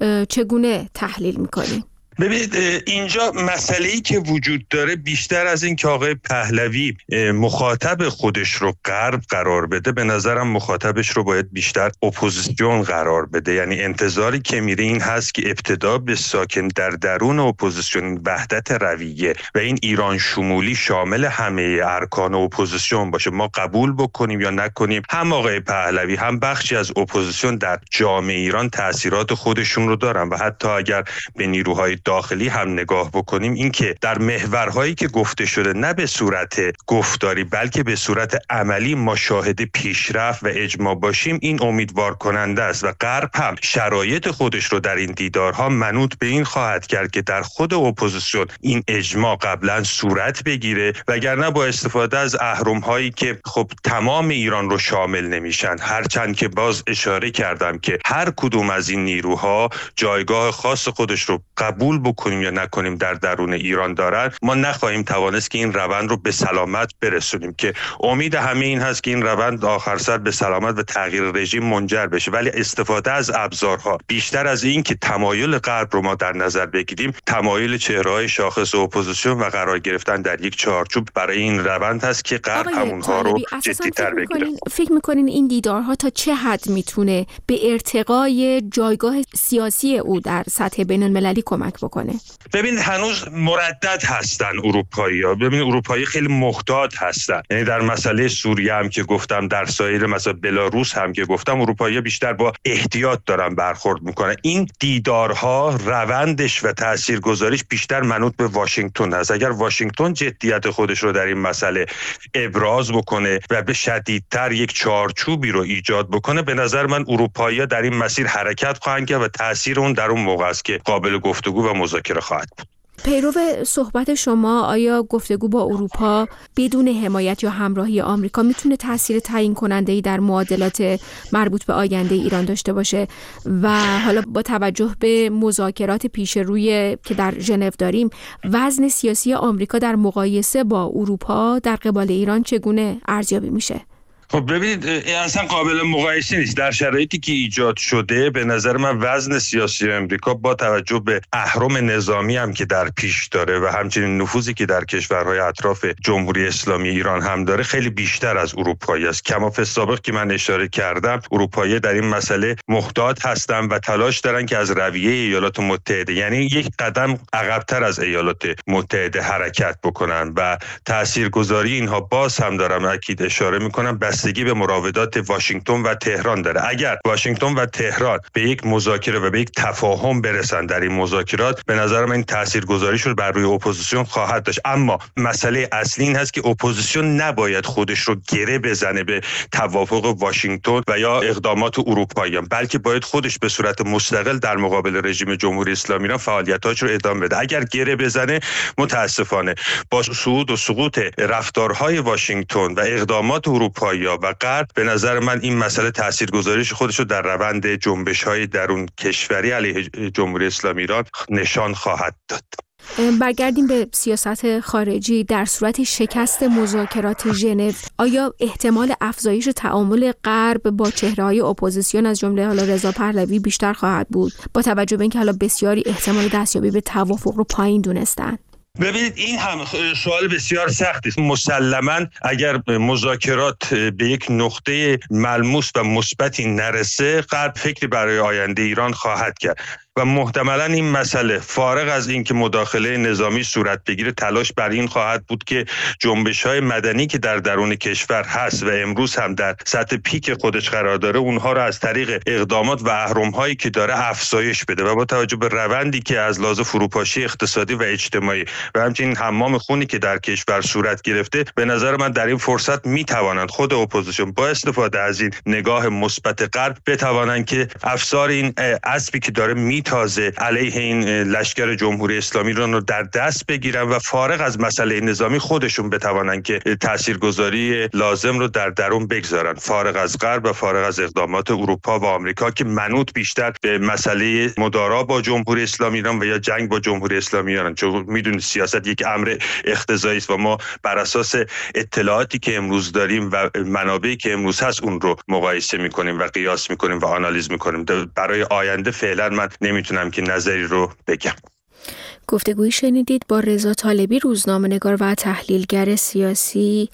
چگونه تحلیل می‌کنید؟ ببینید اینجا مسئله‌ای که وجود داره بیشتر از این که آقای پهلوی مخاطب خودش رو غرب قرار بده، به نظرم مخاطبش رو باید بیشتر اپوزیسیون قرار بده. یعنی انتظاری که میره این هست که ابتدا به ساکن در درون اپوزیسیون وحدت رویه و این ایران شمولی شامل همه ارکان اپوزیسیون باشه. ما قبول بکنیم یا نکنیم، هم آقای پهلوی هم بخشی از اپوزیسیون در جامعه ایران تأثیرات خودشون رو دارن و حتی اگر به نیروهای داخلی هم نگاه بکنیم، این که در محورهایی که گفته شده نه به صورت گفتاری بلکه به صورت عملی ما شاهد پیشرفت و اجماع باشیم، این امیدوار کننده است و غرب هم شرایط خودش رو در این دیدارها منوط به این خواهد کرد که در خود اپوزیسیون این اجماع قبلا صورت بگیره، وگرنه با استفاده از اهرم‌هایی که خب تمام ایران رو شامل نمیشن. هرچند که باز اشاره کردم که هر کدوم از این نیروها جایگاه خاص خودش رو قبول بکنیم یا نکنیم در درون ایران دارن، ما نخواهیم توانست که این روند رو به سلامت برسونیم، که امید همه این هست که این روند آخر سر به سلامت و تغییر رژیم منجر بشه. ولی استفاده از ابزارها بیشتر از این که تمایل غرب رو ما در نظر بگیریم، تمایل چهره‌های شاخص اپوزیسیون و قرار گرفتن در یک چارچوب برای این روند هست که غرب همونها رو جدی‌تر بگیره. فکر می‌کنین این دیدارها تا چه حد میتونه به ارتقای جایگاه سیاسی او در سطح بین‌المللی کمک بکنه؟ ببین هنوز مردد هستن اروپایی‌ها. ببین اروپایی خیلی محتاط هستن، یعنی در مسئله سوریه هم که گفتم، در سایر مثلا بلاروس هم که گفتم، اروپایی‌ها بیشتر با احتیاط دارن برخورد میکنن. این دیدارها روندش و تاثیرگذاریش بیشتر منوط به واشنگتن هست. اگر واشنگتن جدیت خودش رو در این مسئله ابراز بکنه و به شدیدتر یک چارچوبی رو ایجاد بکنه، به نظر من اروپایی‌ها در این مسیر حرکت خواهند کرد و تاثیر اون در اون موقع است که قابل گفتگو و مذاکره خواهد بود. پیرو صحبت شما، آیا گفتگو با اروپا بدون حمایت یا همراهی آمریکا میتونه تاثیر تعیین کننده‌ای در معادلات مربوط به آینده ایران داشته باشه؟ و حالا با توجه به مذاکرات پیش روی که در ژنو داریم، وزن سیاسی آمریکا در مقایسه با اروپا در قبال ایران چگونه ارزیابی میشه؟ خب ببینید این اصلا قابل مقایسه نیست. در شرایطی که ایجاد شده به نظر من وزن سیاسی آمریکا با توجه به اهرم نظامی هم که در پیش داره و همچنین نفوذی که در کشورهای اطراف جمهوری اسلامی ایران هم داره خیلی بیشتر از اروپایی است. کما فی السابق که من اشاره کردم، اروپایی در این مسئله محتاط هستن و تلاش دارن که از رویه ایالات متحده، یعنی یک قدم عقب‌تر از ایالات متحده حرکت بکنن و تاثیرگذاری اینها باز هم دارم اکید اشاره میکنم بستگی به مراودات واشنگتن و تهران داره. اگر واشنگتن و تهران به یک مذاکره و به یک تفاهم برسن در این مذاکرات، به نظر من این تاثیرگذاریشون بر روی اپوزیسیون خواهد داشت. اما مسئله اصلی این هست که اپوزیسیون نباید خودش رو گره بزنه به توافق واشنگتن و یا اقدامات اروپاییان، بلکه باید خودش به صورت مستقل در مقابل رژیم جمهوری اسلامی ایران فعالیتاش رو ادامه بده. اگر گره بزنه، متاسفانه با صعود و سقوط رفتارهای واشنگتن و اقدامات اروپایی و غرب، به نظر من این مسئله تاثیرگذاریش خودش رو در روند جنبش‌های درون کشوری علیه جمهوری اسلامی ایران نشان خواهد داد. برگردیم به سیاست خارجی. در صورت شکست مذاکرات ژنو، آیا احتمال افزایش تعامل غرب با چهره‌های اپوزیسیون از جمله حالا رضا پهلوی بیشتر خواهد بود، با توجه به اینکه حالا بسیاری احتمال دستیابی به توافق رو پایین دونستن؟ ببینید این هم سوال بسیار سختی است. مسلماً اگر مذاکرات به یک نقطه ملموس و مثبتی نرسه، غرب فکری برای آینده ایران خواهد کرد و محتملاً این مسئله فارغ از اینکه مداخله نظامی صورت بگیره، تلاش بر این خواهد بود که جنبش‌های مدنی که در درون کشور هست و امروز هم در سطح پیک خودش قرار داره، اونها را از طریق اقدامات و اهرم‌هایی که داره افزایش بده و با توجه به روندی که از لحاظ فروپاشی اقتصادی و اجتماعی و همچنین حمام خونی که در کشور صورت گرفته، به نظر من در این فرصت میتوانند خود اپوزیسیون با استفاده از این نگاه مثبت غرب بتوانند که افسار این اسبی که داره می تازه علیه این لشکر جمهوری اسلامی رو در دست بگیرن و فارغ از مسئله نظامی خودشون بتوانن که تاثیرگذاری لازم رو در درون بگذارن، فارغ از غرب و فارغ از اقدامات اروپا و آمریکا که منوط بیشتر به مسئله مدارا با جمهوری اسلامی ایران و یا جنگ با جمهوری اسلامی ایران. چون میدونید سیاست یک امر اقتضایی است و ما بر اساس اطلاعاتی که امروز داریم و منابعی که امروز هست اون رو مقایسه میکنیم و قیاس میکنیم و آنالیز میکنیم. برای آینده فعلا من میتونم که نظری رو بگم. گفتگویی شنیدید با رضا طالبی، روزنامه‌نگار و تحلیلگر سیاسی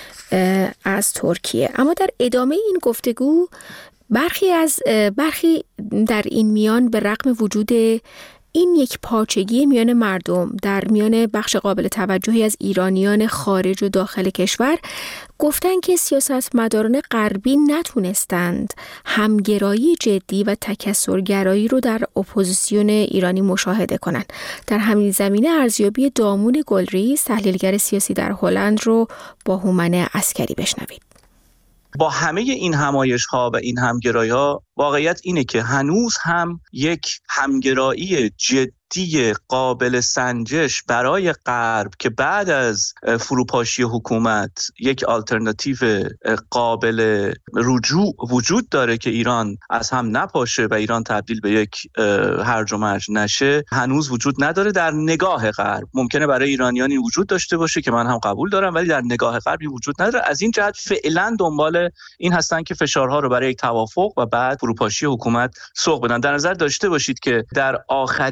از ترکیه. اما در ادامه این گفتگو برخی از برخی در این میان به رغم وجود این یک پارچگی میان مردم در میان بخش قابل توجهی از ایرانیان خارج و داخل کشور، گفتن که سیاستمداران غربی نتونستند همگرایی جدی و تکثرگرایی رو در اپوزیسیون ایرانی مشاهده کنند. در همین زمینه ارزیابی دامون گلریز، تحلیلگر سیاسی در هلند، رو با هومن عسکری بشنوید. با همه این همایش‌ها و این همگرایی‌ها، واقعیت اینه که هنوز هم یک همگرایی جدی قابل سنجش برای غرب که بعد از فروپاشی حکومت یک آلترناتیو قابل رجوع وجود داره که ایران از هم نپاشه و ایران تبدیل به یک هرج و مرج نشه، هنوز وجود نداره در نگاه غرب. ممکنه برای ایرانیان این وجود داشته باشه که من هم قبول دارم، ولی در نگاه غرب این وجود نداره. از این جهت فعلا دنبال این هستن که فشارها رو برای یک توافق و بعد فروپاشی حکومت سوق بدن. در نظر داشته باشید که در آخرین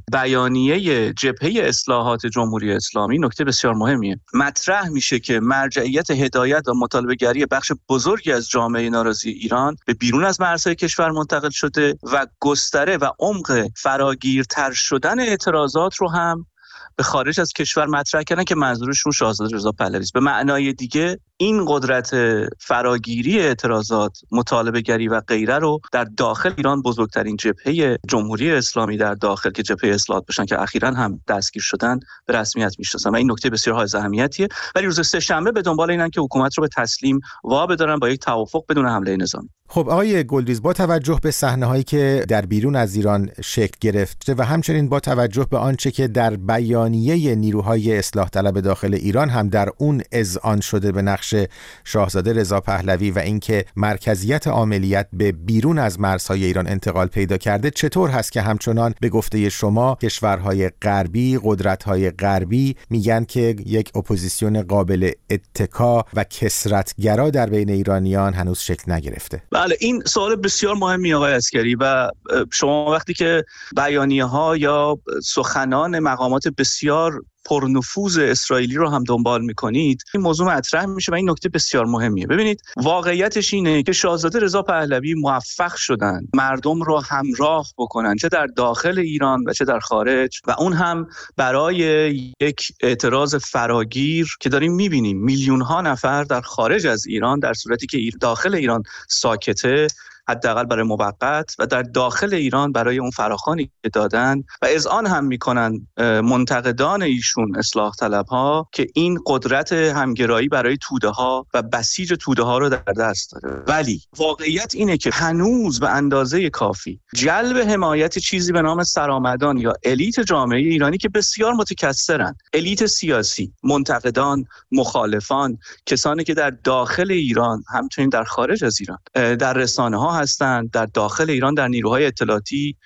بیانیه جبهه اصلاحات جمهوری اسلامی نکته بسیار مهمیه. مطرح میشه که مرجعیت هدایت و مطالبه‌گری بخش بزرگی از جامعه ناراضی ایران به بیرون از مرزهای کشور منتقل شده و گستره و عمق فراگیرتر شدن اعتراضات رو هم به خارج از کشور مطرح کردن که منظورشون شاهزاده رضا پهلوی است. به معنای دیگه این قدرت فراگیری اعتراضات، مطالبه‌گری و غیره رو در داخل ایران بزرگترین جبهه جمهوری اسلامی در داخل که جبهه اصلاحات باشن که اخیراً هم دستگیر شدن به رسمیت میشناسن و این نکته بسیار حائز اهمیتیه. ولی روز سه‌شنبه به دنبال اینن که حکومت رو به تسلیم وابدارن با یک توافق بدون حمله نظامی. خب آقای گلدیز، با توجه به صحنه‌هایی که در بیرون از ایران شکل گرفته و همچنین با توجه به آنچه که در بیانیه نیروهای اصلاح طلب داخل ایران هم در اون اذعان شده به نقش شاهزاده رضا پهلوی و اینکه مرکزیت عاملیت به بیرون از مرزهای ایران انتقال پیدا کرده، چطور هست که همچنان به گفته شما کشورهای غربی، قدرت‌های غربی میگن که یک اپوزیسیون قابل اتکا و کثرت‌گرا در بین ایرانیان هنوز شکل نگرفته؟ بله، این سوال بسیار مهمی آقای عسکری و شما وقتی که بیانیه‌ها یا سخنان مقامات بسیار پرنفوذ اسرائیلی رو هم دنبال میکنید، این موضوع مطرح میشه و این نکته بسیار مهمیه. ببینید، واقعیتش اینه که شاهزاده رضا پهلوی موفق شدن مردم رو همراه بکنن، چه در داخل ایران و چه در خارج، و اون هم برای یک اعتراض فراگیر که داریم میبینیم میلیون ها نفر در خارج از ایران در صورتی که داخل ایران ساکته، حداقل برای موقت، و در داخل ایران برای اون فراخوانی که دادن و اذعان هم میکنن منتقدان ایشون اصلاح طلب ها که این قدرت همگرایی برای توده ها و بسیج توده ها رو در دست داره. ولی واقعیت اینه که هنوز به اندازه کافی جلب حمایت چیزی به نام سرآمدان یا الیت جامعه ایرانی که بسیار متکثرن، الیت سیاسی، منتقدان، مخالفان، کسانی که در داخل ایران همچنین در خارج از ایران در رسانه ها هستند، در داخل ایران در نیروهای اطلاعاتی،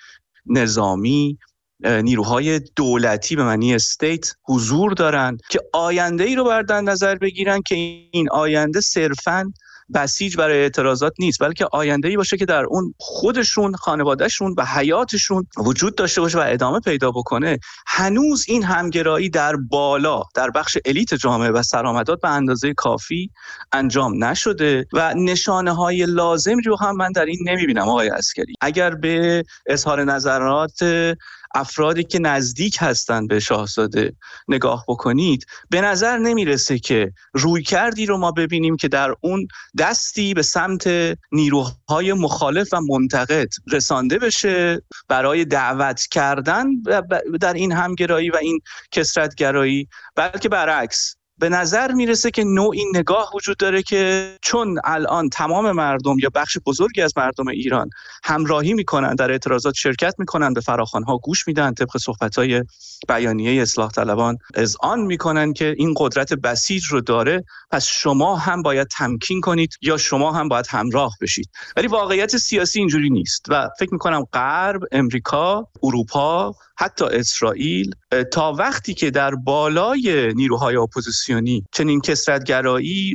نظامی، نیروهای دولتی به معنی استیت حضور دارند که آینده ای رو بر نظر بگیرن که این آینده صرفاً بسیج برای اعتراضات نیست، بلکه آینده‌ای باشه که در اون خودشون، خانوادهشون و حیاتشون وجود داشته باشه و ادامه پیدا بکنه. هنوز این همگرایی در بالا در بخش الیت جامعه و سرآمدات به اندازه کافی انجام نشده و نشانه‌های لازم رو هم من در این نمی‌بینم آقای عسکری. اگر به اظهار نظرات افرادی که نزدیک هستند به شاهزاده نگاه بکنید، به نظر نمیرسه که روی کردی رو ما ببینیم که در اون دستی به سمت نیروهای مخالف و منتقد رسانده بشه برای دعوت کردن در این همگرایی و این کثرت‌گرایی، بلکه برعکس به نظر میرسه که نوعی نگاه وجود داره که چون الان تمام مردم یا بخش بزرگی از مردم ایران همراهی میکنن، در اعتراضات شرکت میکنن، به فراخوان‌ها گوش میدن، طبق صحبت‌های بیانیه اصلاح طلبان اذعان میکنن که این قدرت بسیج رو داره، پس شما هم باید تمکین کنید یا شما هم باید همراه بشید. ولی واقعیت سیاسی اینجوری نیست و فکر میکنم غرب، امریکا، اروپا، حتی اسرائیل تا وقتی که در بالای نیروهای اپوزیسیونی چنین کثرت‌گرایی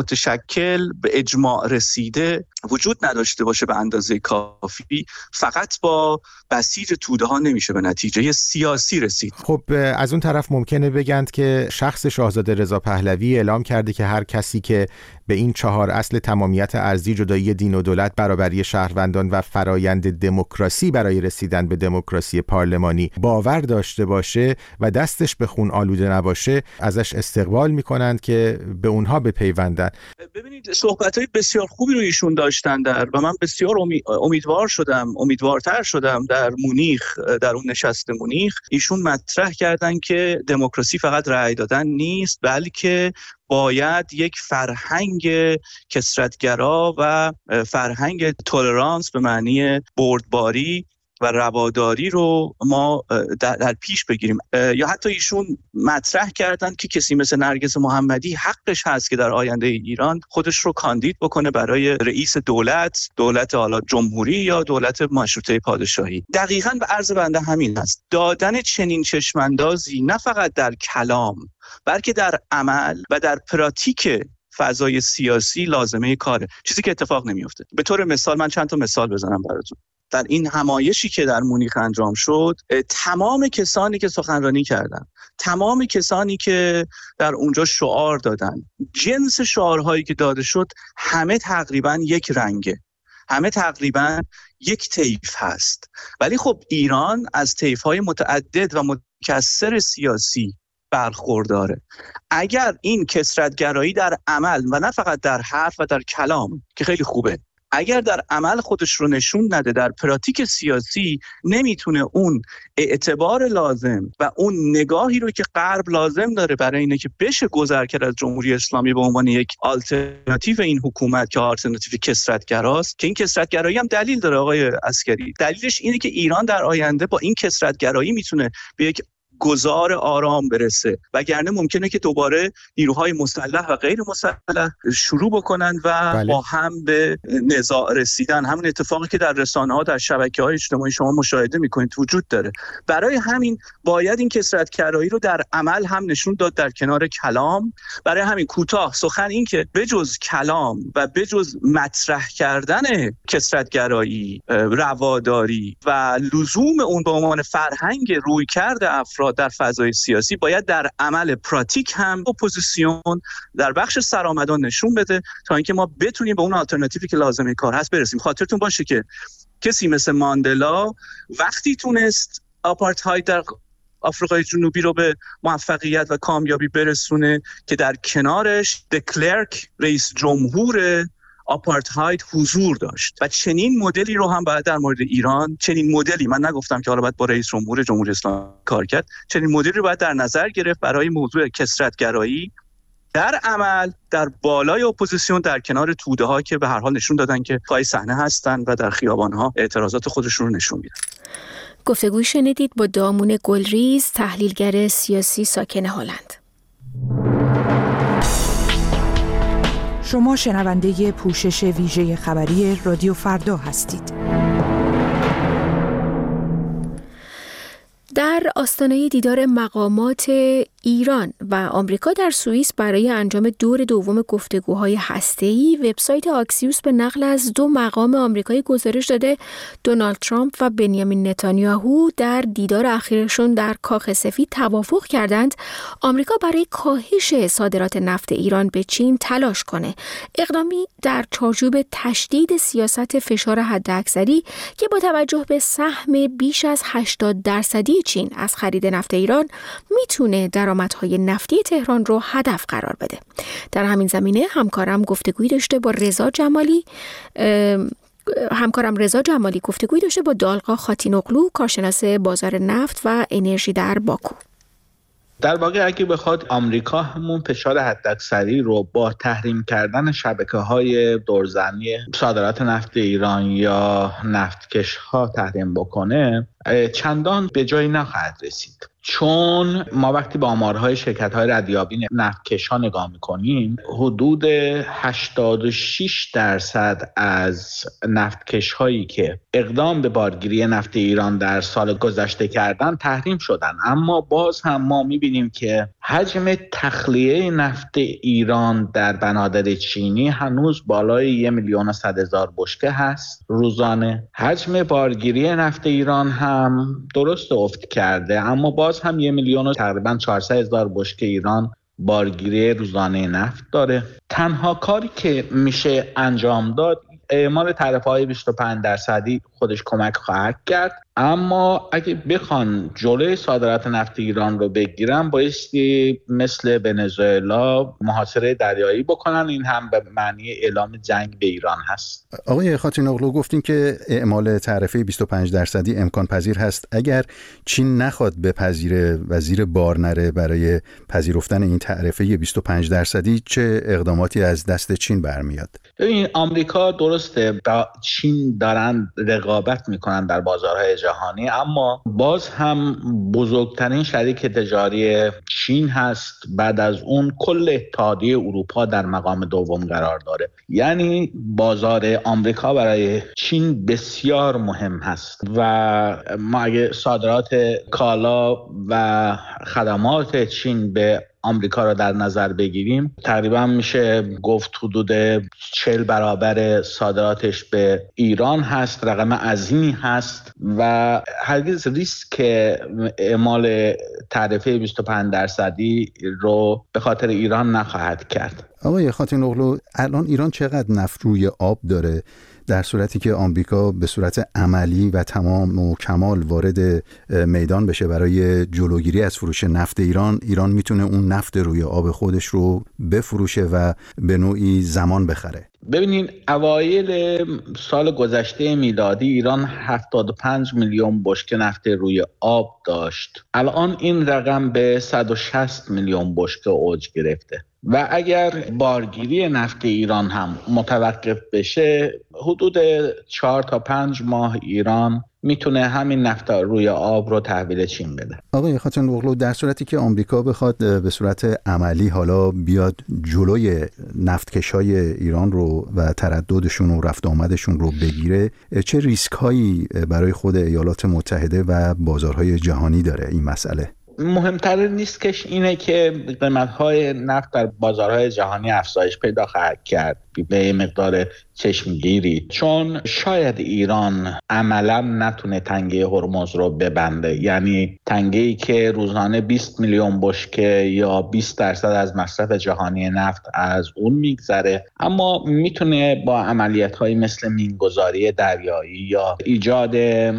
متشکل به اجماع رسیده وجود نداشته باشه به اندازه کافی، فقط با بسیج توده ها نمیشه به نتیجه سیاسی رسید. خب از اون طرف ممکنه بگند که شخص شاهزاده رضا پهلوی اعلام کرده که هر کسی که به این چهار اصل تمامیت ارضی، جدایی دین و دولت، برابری شهروندان و فرایند دموکراسی برای رسیدن به دموکراسی پارلمانی باور داشته باشه و دستش به خون آلوده نباشه، ازش استقبال میکنند که به اونها بپیوندن. ببینید، صحبت‌های بسیار خوبی رو ایشون داشتن در و من بسیار امیدوار شدم، امیدوارتر شدم در مونیخ، در اون نشست مونیخ ایشون مطرح کردن که دموکراسی فقط رأی دادن نیست، بلکه باید یک فرهنگ کثرت‌گرا و فرهنگ تولرانس به معنی بردباری و رواداری رو ما در, در پیش بگیریم. یا حتی ایشون مطرح کردن که کسی مثل نرگس محمدی حقش هست که در آینده ایران خودش رو کاندید بکنه برای رئیس دولت، دولت حالا جمهوری یا دولت مشروطه پادشاهی. دقیقاً به عرض بنده همین هست. دادن چنین چشماندازی نه فقط در کلام بلکه در عمل و در پراتیک فضای سیاسی لازمه کاره، چیزی که اتفاق نمیفته. به طور مثال من چند تا مثال بزنم براتون. در این همایشی که در مونیخ انجام شد، تمام کسانی که سخنرانی کردن، تمام کسانی که در اونجا شعار دادن، جنس شعارهایی که داده شد همه تقریبا یک رنگه، همه تقریبا یک طیف هست. ولی خب ایران از طیف‌های متعدد و متکثر سیاسی برخورداره. اگر این کثرت‌گرایی در عمل و نه فقط در حرف و در کلام که خیلی خوبه، اگر در عمل خودش رو نشون نده، در پراتیک سیاسی نمیتونه اون اعتبار لازم و اون نگاهی رو که غرب لازم داره برای اینه که بشه گذر کرد از جمهوری اسلامی به عنوان یک آلترناتیو این حکومت که آلترناتیو کثرت‌گراست، که این کثرت‌گرایی هم دلیل داره آقای عسکری. دلیلش اینه که ایران در آینده با این کثرت‌گرایی میتونه به یک گذار آرام برسه، وگرنه ممکنه که دوباره نیروهای مسلح و غیر مسلح شروع بکنن و بله. با هم به نزاع رسیدن. همون اتفاقی که در رسانه‌ها، در شبکه‌های اجتماعی شما مشاهده می‌کنید وجود داره. برای همین باید این کثرت‌گرایی رو در عمل هم نشون داد در کنار کلام. برای همین کوتاه سخن این که بجز کلام و بجز مطرح کردن کثرت‌گرایی، رواداری و لزوم اون به عنوان فرهنگ رویکرد افراد در فضای سیاسی، باید در عمل پراتیک هم اپوزیسیون در بخش سرآمدان نشون بده تا اینکه ما بتونیم به اون آلترناتیوی که لازمه کار هست برسیم. خاطرتون باشه که کسی مثل ماندلا وقتی تونست آپارتاید در آفریقای جنوبی رو به موفقیت و کامیابی برسونه که در کنارش دکلرک رئیس جمهور آپارتاید حضور داشت و چنین مدلی رو هم باید در مورد ایران، چنین مدلی، من نگفتم که حالا باید با رئیس جمهور جمهوری اسلامی کار کرد، چنین مدلی رو باید در نظر گرفت برای موضوع کثرت‌گرایی در عمل در بالای اپوزیسیون، در کنار توده ها که به هر حال نشون دادن که پای صحنه هستن و در خیابان ها اعتراضات خودشون رو نشون میدن. گفتگوی شنیدید با دامون گلریز، تحلیلگر سیاسی ساکن هلند. شما شنونده پوشش ویژه خبری رادیو فردا هستید. در آستانه دیدار مقامات ایران و آمریکا در سوئیس برای انجام دور دوم گفتگوهای هسته‌ای، وبسایت آکسیوس به نقل از دو مقام آمریکایی گزارش داده دونالد ترامپ و بنیامین نتانیاهو در دیدار اخیرشون در کاخ سفید توافق کردند آمریکا برای کاهش صادرات نفت ایران به چین تلاش کنه. اقدامی در چارچوب تشدید سیاست فشار حداکثری که با توجه به سهم بیش از هشتاد درصدی چین از خرید نفت ایران میتونه درآمدهای نفتی تهران رو هدف قرار بده. در همین زمینه همکارم گفتگویی داشته با رضا جمالی همکارم رضا جمالی گفتگویی داشته با دالقا خاتینوغلو، کارشناس بازار نفت و انرژی در باکو. در واقع اگه بخواد آمریکا همون فشار حداکثری رو با تحریم کردن شبکه‌های دورزنی صادرات نفت ایران یا نفتکش‌ها تحریم بکنه، چندان به جایی نخواهد رسید. چون ما وقتی با آمارهای شرکت‌های ردیابی نفتکش‌ها نگاه می‌کنیم، حدود هشتاد و شش درصد از نفتکش‌هایی که اقدام به بارگیری نفت ایران در سال گذشته کردن تحریم شدن. اما باز هم ما می‌بینیم که حجم تخلیه نفت ایران در بنادر چینی هنوز بالای یک میلیون و صد هزار بشکه هست روزانه. حجم بارگیری نفت ایران هم درست افت کرده، اما باز هم یک میلیون و تقریبا چهارصد هزار بشکه ایران بارگیری روزانه نفت داره. تنها کاری که میشه انجام داد اعمال تعرفه‌های بیست و پنج درصدی خودش کمک خواهد کرد، اما اگه بخوان جلوی صادرات نفت ایران رو بگیرن بایستی مثل ونزوئلا محاصره دریایی بکنن. این هم به معنی اعلام جنگ به ایران هست. آقای خاتینوغلو گفتین که اعمال تعرفه بیست و پنج درصدی امکان پذیر هست اگر چین نخواد بپذیره و زیر بار نره برای پذیرفتن این تعرفه بیست و پنج درصدی، چه اقداماتی از دست چین برمیاد؟ این آمریکا درسته با چین دارن رقابت میکنن در بازارهای جهانی، اما باز هم بزرگترین شریک تجاری چین هست. بعد از اون کل اتحادیه اروپا در مقام دوم قرار داره. یعنی بازار آمریکا برای چین بسیار مهم هست و ما اگه صادرات کالا و خدمات چین به آمریکا رو در نظر بگیریم تقریبا میشه گفت حدود چهل برابر صادراتش به ایران هست. رقم عظیمی هست و هرگز ریسک اعمال تعرفه بیست و پنج درصدی رو به خاطر ایران نخواهد کرد. آقای خاتون اغلو، الان ایران چقدر نفت روی آب داره در صورتی که آمریکا به صورت عملی و تمام و کمال وارد میدان بشه برای جلوگیری از فروش نفت ایران؟ ایران میتونه اون نفت روی آب خودش رو بفروشه و به نوعی زمان بخره. ببینین اوایل سال گذشته میلادی ایران هفتاد و پنج میلیون بشکه نفت روی آب داشت. الان این رقم به صد و شصت میلیون بشکه اوج گرفته و اگر بارگیری نفت ایران هم متوقف بشه حدود چهار تا پنج ماه ایران میتونه همین نفت روی آب رو تحویل چین بده. آقای خاتون اغلو، در صورتی که آمریکا بخواد به صورت عملی حالا بیاد جلوی نفتکش‌های ایران رو و ترددشون و رفت آمدشون رو بگیره، چه ریسک هایی برای خود ایالات متحده و بازارهای جهانی داره این مسئله؟ مهمتر نیستش اینه که قیمت‌های نفت در بازارهای جهانی افزایش پیدا خواهد کرد به مقدار چشمگیری، چون شاید ایران عملا نتونه تنگه هرمز رو ببنده، یعنی تنگه‌ای که روزانه بیست میلیون بشکه یا بیست درصد از مصرف جهانی نفت از اون میگذره، اما میتونه با عملیات‌های مثل مینگذاری دریایی یا ایجاد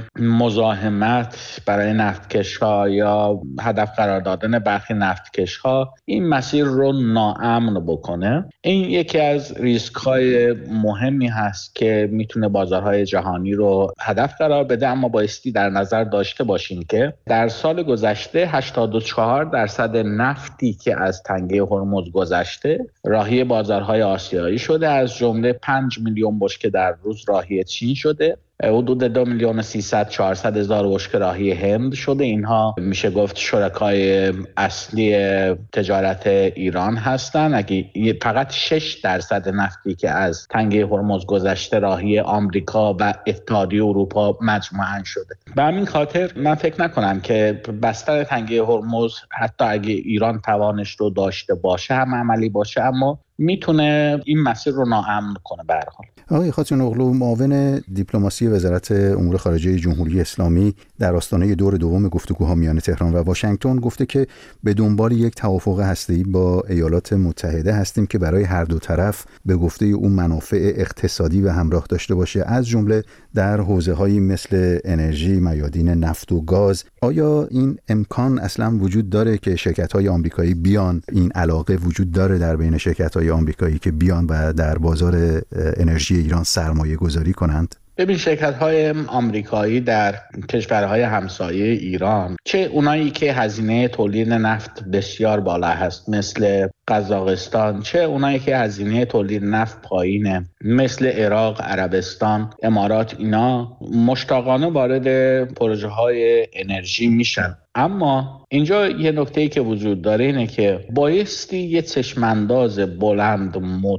مزاحمت برای نفتکش‌ها یا هدف قرار دادن برخی نفتکش‌ها این مسیر رو ناامن بکنه. این یکی از ریسک‌های مهمی هست که میتونه بازارهای جهانی رو هدف قرار بده، اما بایستی در نظر داشته باشیم که در سال گذشته هشتاد و چهار درصد نفتی که از تنگه هرمز گذشته راهی بازارهای آسیایی شده، از جمله پنج میلیون بشکه در روز راهی چین شده، حدود دو میلیون و سیصد چهارصد هزار بشکه راهی هند شده. اینها میشه گفت شرکای اصلی تجارت ایران هستن. اگه فقط شش درصد نفتی که از تنگه هرمز گذشته راهی آمریکا و اتحادیه اروپا مجموعاً شده. به همین خاطر من فکر نکنم که بستر تنگه هرمز حتی اگه ایران توانش رو داشته باشه هم عملی باشه، اما میتونه این مسیر رو ناامن کنه. به هر حال آقای خاتون اغلو، معاون دیپلماسی وزارت امور خارجه جمهوری اسلامی در آستانه دور دوم گفتگوها میان تهران و واشنگتن گفته که به دنبال یک توافق هسته‌ای با ایالات متحده هستیم که برای هر دو طرف به گفته او منافع اقتصادی و همراه داشته باشه، از جمله در حوزه‌هایی مثل انرژی، میادین نفت و گاز. آیا این امکان اصلا وجود داره که شرکت‌های آمریکایی بیان، این علاقه وجود داره در بین شرکت‌های آمریکایی که بیان و در بازار انرژی ایران سرمایه گذاری کنند؟ ببین، شرکت‌های آمریکایی در کشورهای همسایه ایران، چه اونایی که هزینه تولید نفت بسیار بالا هست مثل قزاقستان، چه اونایی که هزینه تولید نفت پایینه مثل عراق، عربستان، امارات، اینا مشتاقانه وارد پروژه‌های انرژی میشن. اما اینجا یه نکته‌ای که وجود داره اینه که بایستی یه چشمانداز بلند مدت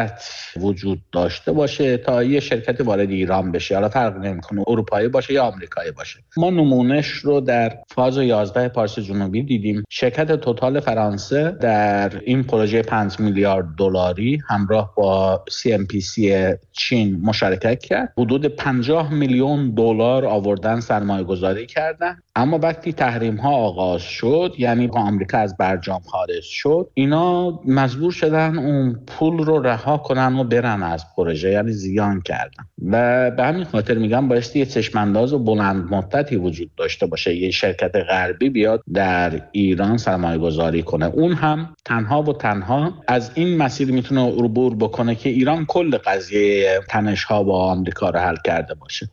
وجود داشته باشه تا یه شرکت وارد ایران بشه، حالا فرق نمیکنه اروپایی باشه یا آمریکایی باشه. ما نمونهش رو در فاز یازده پارس جنوبی دیدیم. شرکت توتال فرانسه در این پروژه پنج میلیارد دلاری همراه با سی ام پی سی چین مشارکت کرد. حدود پنجاه میلیون دلار آوردن سرمایه گذاری کردن، اما وقتی تحریم ها آغاز شد، یعنی آمریکا از برجام خارج شد، اینا مجبور شدن اون پول رو رها کنن و برن از پروژه، یعنی زیان کردن. و به همین خاطر میگم بایستی یه چشمانداز و بلند مدتی وجود داشته باشه، یه شرکت غربی بیاد در ایران سرمایه گذاری کنه، اون هم تنها و تنها از این مسیر میتونه عبور بکنه که ایران کل قضیه تنش ها با آمریکا رو حل کرده باشه.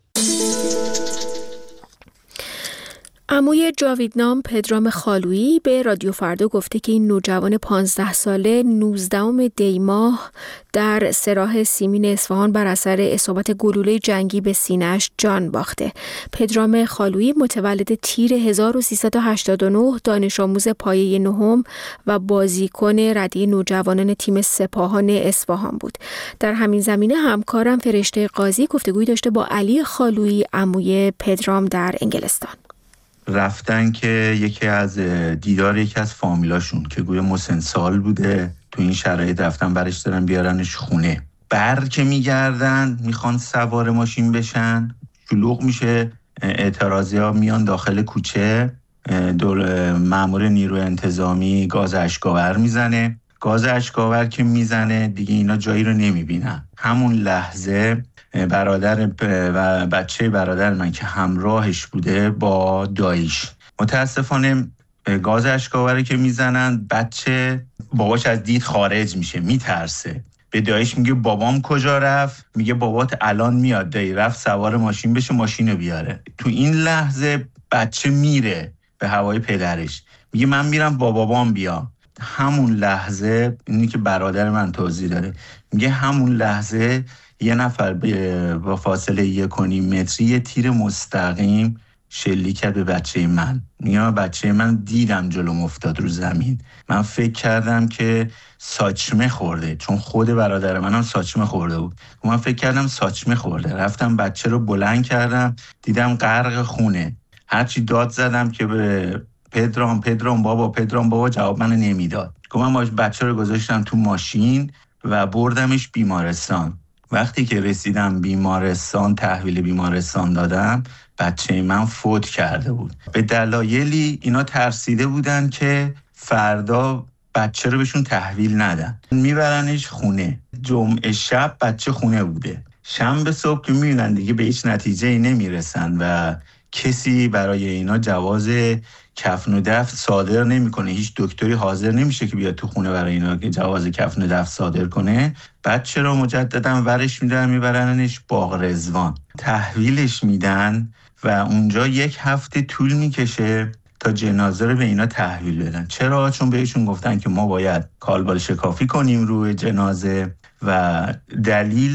عموی جاویدنام پدرام خالویی به رادیو فردا گفته که این نوجوان پانزده ساله نوزدهم دی ماه در سراح سیمین اصفهان بر اثر اصابت گلوله جنگی به سینه‌اش جان باخته. پدرام خالویی متولد تیر هزار و سیصد و هشتاد و نه، دانش آموز پایه نهم و بازیکن رده نوجوانان تیم سپاهان اصفهان بود. در همین زمینه همکارم فرشته قاضی گفتگویی داشته با علی خالویی، عموی پدرام در انگلستان. رفتن که یکی از دیدار یکی از فامیلاشون که گویا مسنسال بوده تو این شرایط رفتن برش دارن بیارنش خونه. بر که میگردن میخوان سوار ماشین بشن، شلوغ میشه، اعتراضی ها میان داخل کوچه، دول مأمور نیروی انتظامی گاز اشک‌آور میزنه. گاز اشک‌آور که میزنه دیگه اینا جایی رو نمیبینن. همون لحظه برادر و بچه برادر من که همراهش بوده با داعش، متاسفانه گاز اشک‌آور که میزنن بچه باباش از دید خارج میشه، میترسه. به داعش میگه بابام کجا رفت؟ میگه بابات الان میاد. دایی رفت سوار ماشین بشه ماشینو بیاره. تو این لحظه بچه میره به هوای پدرش، میگه من میرم با بابام بیام. همون لحظه، اینی که برادر من توضیح داره، میگه همون لحظه یه نفر با فاصله یک و نیم متری یه تیر مستقیم شلیک کرد به بچه من. میگه بچه من دیدم جلوم افتاد رو زمین، من فکر کردم که ساچمه خورده، چون خود برادر منم ساچمه خورده بود. من فکر کردم ساچمه خورده، رفتم بچه رو بلند کردم، دیدم غرق خونه. هرچی داد زدم که به پدرام پدرام بابا پدرام بابا جواب من نمیداد. گفتم من بچه رو گذاشتم تو ماشین و بردمش بیمارستان. وقتی که رسیدم بیمارستان، تحویل بیمارستان دادم، بچه من فوت کرده بود. به دلایلی اینا ترسیده بودن که فردا بچه رو بهشون تحویل ندن، میبرنش خونه. جمعه شب بچه خونه بوده، شنبه صبح که میبینن دیگه به هیچ نتیجه نمیرسن و کسی برای اینا جواز کفن و دفن صادر نمیکنه، هیچ دکتری حاضر نمیشه که بیاد تو خونه برای اینا که جواز کفن و دفن صادر کنه. بچه رو مجددا ورش میدن میبرنش باغ رضوان، تحویلش میدن و اونجا یک هفته طول میکشه تا جنازه رو به اینا تحویل بدن. چرا؟ چون بهشون گفتن که ما باید کالبال شکافی کنیم روی جنازه و دلیل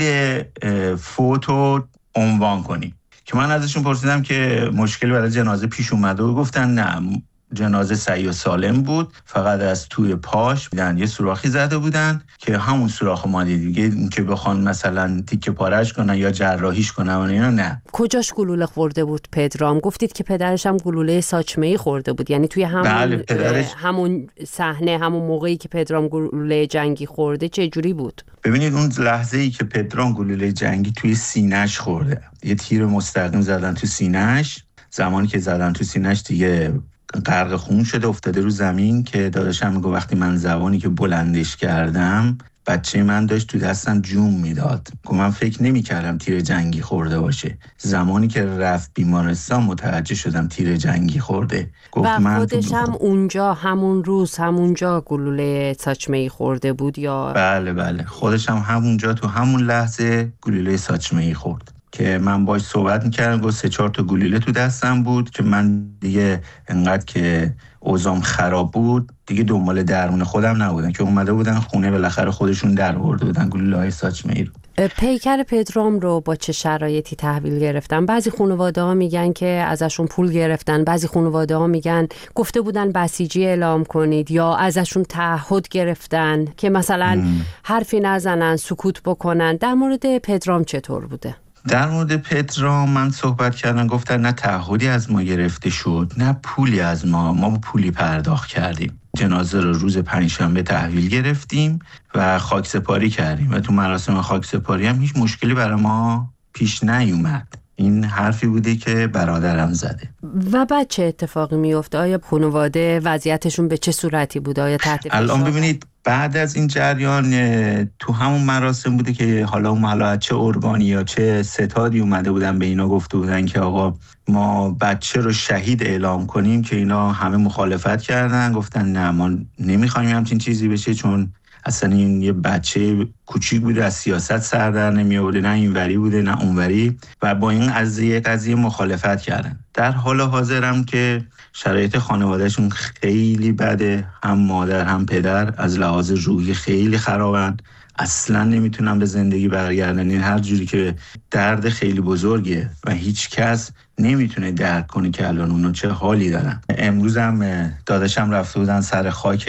فوت رو عنوان کنیم. که من ازشون پرسیدم که مشکلی برای جنازه پیش اومده و گفتن نه، جنازه صحیح و سالم بود، فقط از توی پاش دیدن یه سوراخی زده بودن که همون سوراخ ما دیگه که بخوان مثلا تیکه پارهش کنن یا جراحیش کنن و اینا نه. کجاش گلوله خورده بود پدرام؟ گفتید که پدرش هم گلوله ساچمه‌ای خورده بود، یعنی توی همون بله، پدرش... همون صحنه، همون موقعی که پدرام گلوله جنگی خورده چه جوری بود؟ ببینید اون لحظه‌ای که پدرام گلوله جنگی توی سینه‌اش خورده، یه تیر مستقیم زدن تو سینه‌اش. زمانی که زدن تو سینه‌اش دیگه غرق خون شده، افتاده رو زمین. که داداشم میگه وقتی من زبانی که بلندش کردم بچه من داشت تو دستم جون میداد. من فکر نمی کردم تیر جنگی خورده باشه. زمانی که رفت بیمارستان متوجه شدم تیر جنگی خورده. گفت و من خودش هم اونجا همون روز همونجا گلوله ساچمه‌ای خورده بود یا؟ بله بله، خودش هم همونجا تو همون لحظه گلوله ساچمه‌ای خورد. که من باش صحبت میکردم، گفت سه چهار تا گلوله تو دستم بود که من دیگه انقدر که اوضاعم خراب بود دیگه دنبال درمون خودم نبودن، که اومده بودن خونه بالاخره خودشون در آورده بودن گلوله‌های ساچمه‌ای رو. پیکر پدرام رو با چه شرایطی تحویل گرفتن؟ بعضی خانواده ها میگن که ازشون پول گرفتن، بعضی خانواده ها میگن گفته بودن بسیجی اعلام کنید، یا ازشون تعهد گرفتن که مثلا ام. حرفی نزنن، سکوت بکنن. در مورد پدرام چطور بوده؟ در مورد پدرام من صحبت کردم، گفتن نه تعهدی از ما گرفته شد نه پولی از ما، ما با پولی پرداخت کردیم. جنازه رو روز پنجشنبه تحویل گرفتیم و خاکسپاری کردیم و تو مراسم خاکسپاری هم هیچ مشکلی برای ما پیش نیومد. این حرفی بوده که برادرم زده. و بعد چه اتفاقی میفته؟ آیا خانواده وضعیتشون به چه صورتی بوده؟ آیا تحت فشار؟ الان ببینید بعد از این جریان تو همون مراسم بوده که حالا اون حالا چه ارگانی یا چه ستادی اومده بودن به اینا گفته بودن که آقا ما بچه رو شهید اعلام کنیم، که اینا همه مخالفت کردن، گفتن نه ما نمیخوایم همچین چیزی بشه، چون اصلا این یه بچه کوچیک بوده، از سیاست سر در نمی آورده، نه اینوری بوده نه اونوری، و با این قضیه قضیه مخالفت کردن. در حال حاضرم که شرایط خانوادهشون خیلی بده، هم مادر هم پدر از لحاظ روحی خیلی خرابن، اصلا نمیتونن به زندگی برگردن. این هر جوری که درد خیلی بزرگه و هیچ کس نمیتونه درک کنه که الان اونا چه حالی دارن. امروز هم داداشم رفته بودن سر خاک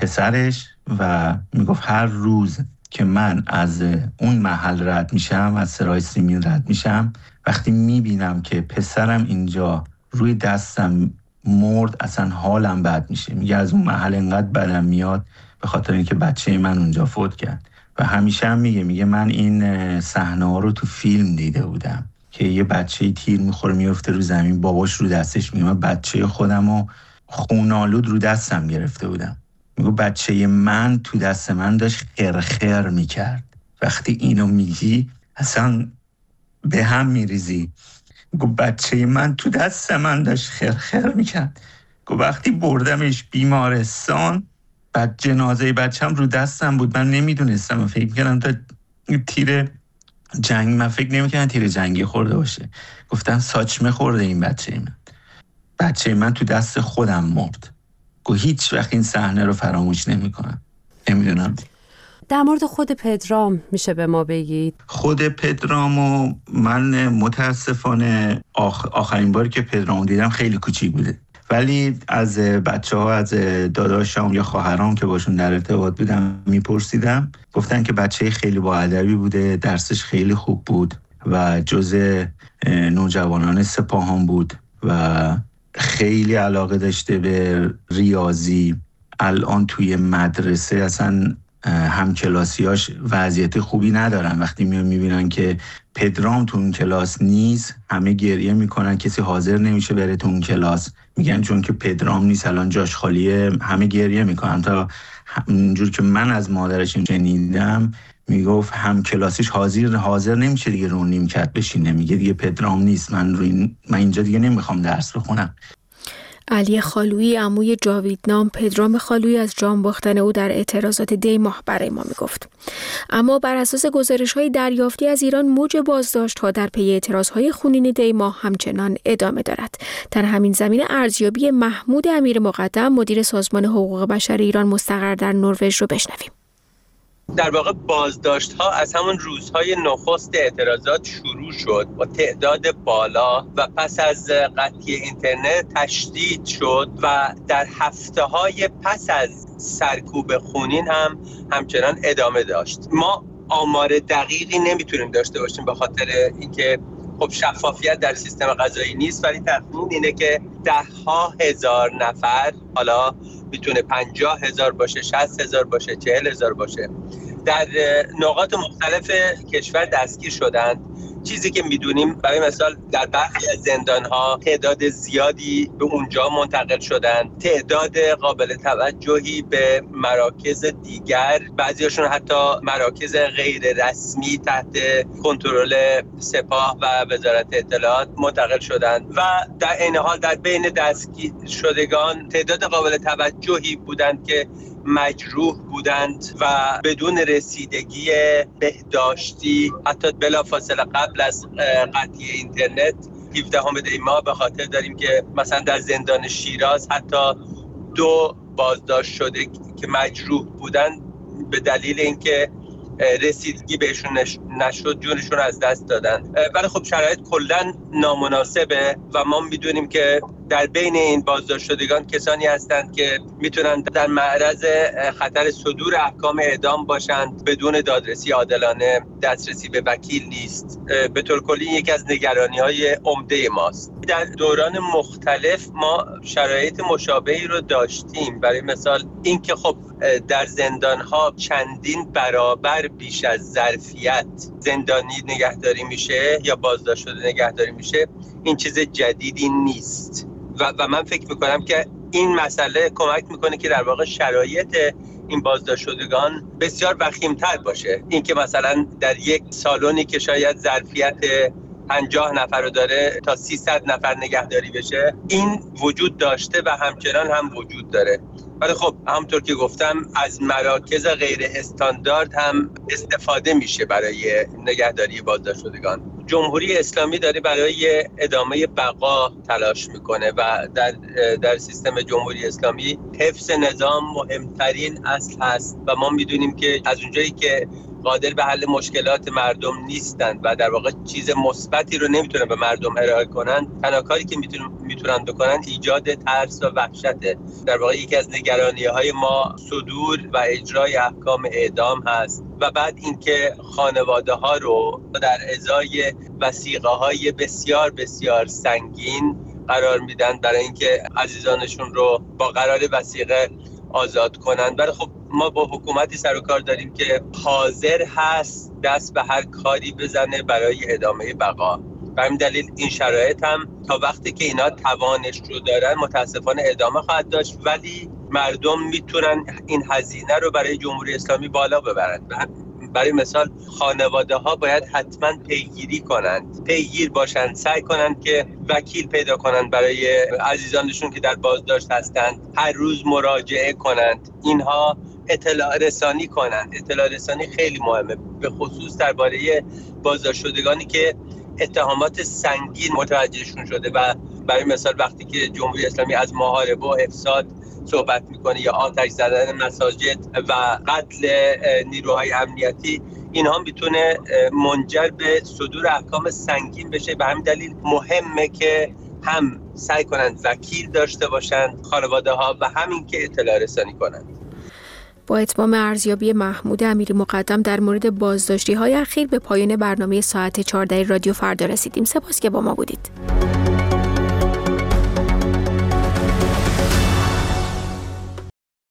پسرش و میگفت هر روز که من از اون محل رد میشم، از سرای سیمین رد میشم، وقتی میبینم که پسرم اینجا روی دستم مرد اصلا حالم بد میشه. میگه از اون محل انقدر بدم میاد به خاطر اینکه بچه من اونجا فوت کرد. و همیشه هم میگه میگه من این صحنه ها رو تو فیلم دیده بودم که یه بچه تیر میخوره میفته رو زمین، باباش رو دستش. میگه من بچه خودم رو خونالود رو دستم گرفته بودم. میگه بچه من تو دست من داشت خرخر میکرد. وقتی اینو میگی اصلا به هم میریزی. میگه بچه من تو دست من داشت خرخر میکرد. میگه وقتی بردمش بیمارستان بعد جنازه بچم رو دستم بود، من نمیدونستم، من فکر میکردم تا تیر جنگ، من فکر نمیکردم تیر جنگی خورده باشه. گفتم ساچمه خورده این بچه من. بچه من تو دست خودم مرد. گو هیچ وقت این صحنه رو فراموش نمیکنم. نمیدونم. در مورد خود پدرام میشه به ما بگید؟ خود پدرامو من متاسفانه آخ... آخرین باری که پدرامو دیدم خیلی کوچیک بوده، ولی از بچه ها، از داداشام یا خواهرام که باشون در ارتباط بودم میپرسیدم، گفتن که بچه خیلی با ادبی بوده، درسش خیلی خوب بود و جزء نوجوانان سپاهان بود و خیلی علاقه داشته به ریاضی. الان توی مدرسه اصلا همکلاسیاش وضعیت خوبی ندارن. وقتی میان میبینن که پدرام تو اون کلاس نیست، همه گریه میکنن، کسی حاضر نمیشه بره تو اون کلاس. میگن چون که پدرام نیست الان جاش خالیه، همه گریه میکنن. تا اونجور که من از مادرش شنیدم میگفت همکلاسیش حاضر حاضر نمیشه دیگه رو نیمکت بشینه، میگه دیگه پدرام نیست، من رو این... من اینجا دیگه نمیخوام درس بخونم. علی خالویی عموی جاویدنام پدرام خالویی از جان باختن او در اعتراضات دی ماه برای ما میگفت. اما بر اساس گزارش‌های دریافتی از ایران، موج بازداشت‌ها در پی اعتراض‌های خونین دی ماه همچنان ادامه دارد. در همین زمینه ارزیابی محمود امیر مقدم مدیر سازمان حقوق بشر ایران مستقر در نروژ رو بشنویم. در واقع بازداشت ها از همون روزهای نخست اعتراضات شروع شد با تعداد بالا و پس از قطعی اینترنت تشدید شد و در هفته های پس از سرکوب خونین هم همچنان ادامه داشت. ما آمار دقیقی نمیتونیم داشته باشیم به خاطر اینکه خب شفافیت در سیستم قضایی نیست، ولی تخمین اینه که ده ها هزار نفر، حالا میتونه پنجاه هزار باشه، شصت هزار باشه، چهل هزار باشه، در نقاط مختلف کشور دستگیر شدند. چیزی که میدونیم برای مثال در برخی از زندان‌ها تعداد زیادی به اونجا منتقل شدند، تعداد قابل توجهی به مراکز دیگر، بعضیاشون حتی مراکز غیر رسمی تحت کنترل سپاه و وزارت اطلاعات منتقل شدند و در این حال در بین دستگیر شدگان تعداد قابل توجهی بودند که مجروح بودند و بدون رسیدگی بهداشتی حتی بلافاصله قبل از قطعی اینترنت هفدهم دی ماه به خاطر داریم که مثلا در زندان شیراز حتی دو بازداشت شده که مجروح بودند به دلیل اینکه رسیدگی بهشون نشد جونشون از دست دادن. ولی خب شرایط کلا نامناسبه و ما میدونیم که در بین این بازداشت شدگان کسانی هستند که میتونن در معرض خطر صدور احکام اعدام باشند بدون دادرسی عادلانه، دسترسی به وکیل نیست. به طور کلی یکی از نگرانی‌های عمده ماست. در دوران مختلف ما شرایط مشابهی رو داشتیم. برای مثال اینکه خب در زندان‌ها چندین برابر بیش از ظرفیت زندانی نگهداری میشه یا بازداشت شده نگهداری میشه، این چیز جدیدی نیست و, و من فکر میکنم که این مسئله کمک میکنه که در واقع شرایط این بازداشت شدگان بسیار وخیم‌تر باشه. اینکه مثلا در یک سالونی که شاید ظرفیت پنجاه نفر رو داره تا سیصد نفر نگهداری بشه، این وجود داشته و همچنان هم وجود داره. ولی خب همونطور که گفتم از مراکز غیر استاندارد هم استفاده میشه برای نگهداری بازداشت شدگان. جمهوری اسلامی داره برای ادامه بقا تلاش میکنه و در در سیستم جمهوری اسلامی حفظ نظام مهمترین اصل هست و ما میدونیم که از اونجایی که قادر به حل مشکلات مردم نیستند و در واقع چیز مثبتی رو نمیتونن به مردم ارائه کنن، تنها کاری که میتونن میتونن بکنن ایجاد ترس و وحشته. در واقع یکی از نگرانی‌های ما صدور و اجرای احکام اعدام هست و بعد اینکه خانواده‌ها رو در ازای وثیقه‌های بسیار بسیار سنگین قرار میدن برای اینکه عزیزانشون رو با قرار وثیقه آزاد کنن. ولی خب ما با حکومتی سر و کار داریم که حاضر هست دست به هر کاری بزنه برای ادامه بقا. به همین دلیل این شرایط هم تا وقتی که اینا توانش رو دارن متاسفانه ادامه خواهد داشت، ولی مردم میتونن این هزینه رو برای جمهوری اسلامی بالا ببرن. برای مثال خانواده ها باید حتما پیگیری کنند، پیگیر باشند، سعی کنند که وکیل پیدا کنند برای عزیزانشون که در بازداشت هستند، هر روز مراجعه کنند، اینها اطلاع رسانی کنند. اطلاع رسانی خیلی مهمه، به خصوص درباره بازداشت شدگانی که اتهامات سنگین متوجهشون شده و برای مثال وقتی که جمهوری اسلامی از محاربه و افساد صحبت میکنه یا آتش زدن مساجد و قتل نیروهای امنیتی، اینها میتونه منجر به صدور احکام سنگین بشه. به همین دلیل مهمه که هم سعی کنند وکیل داشته باشند خانواده ها و همین که اطلاع رسانی کنند. با اتمام ارزیابی محمود امیری مقدم در مورد بازداشتی های اخیر به پایان برنامه ساعت چهارده رادیو فردا رسیدیم. سپاس که با ما بودید.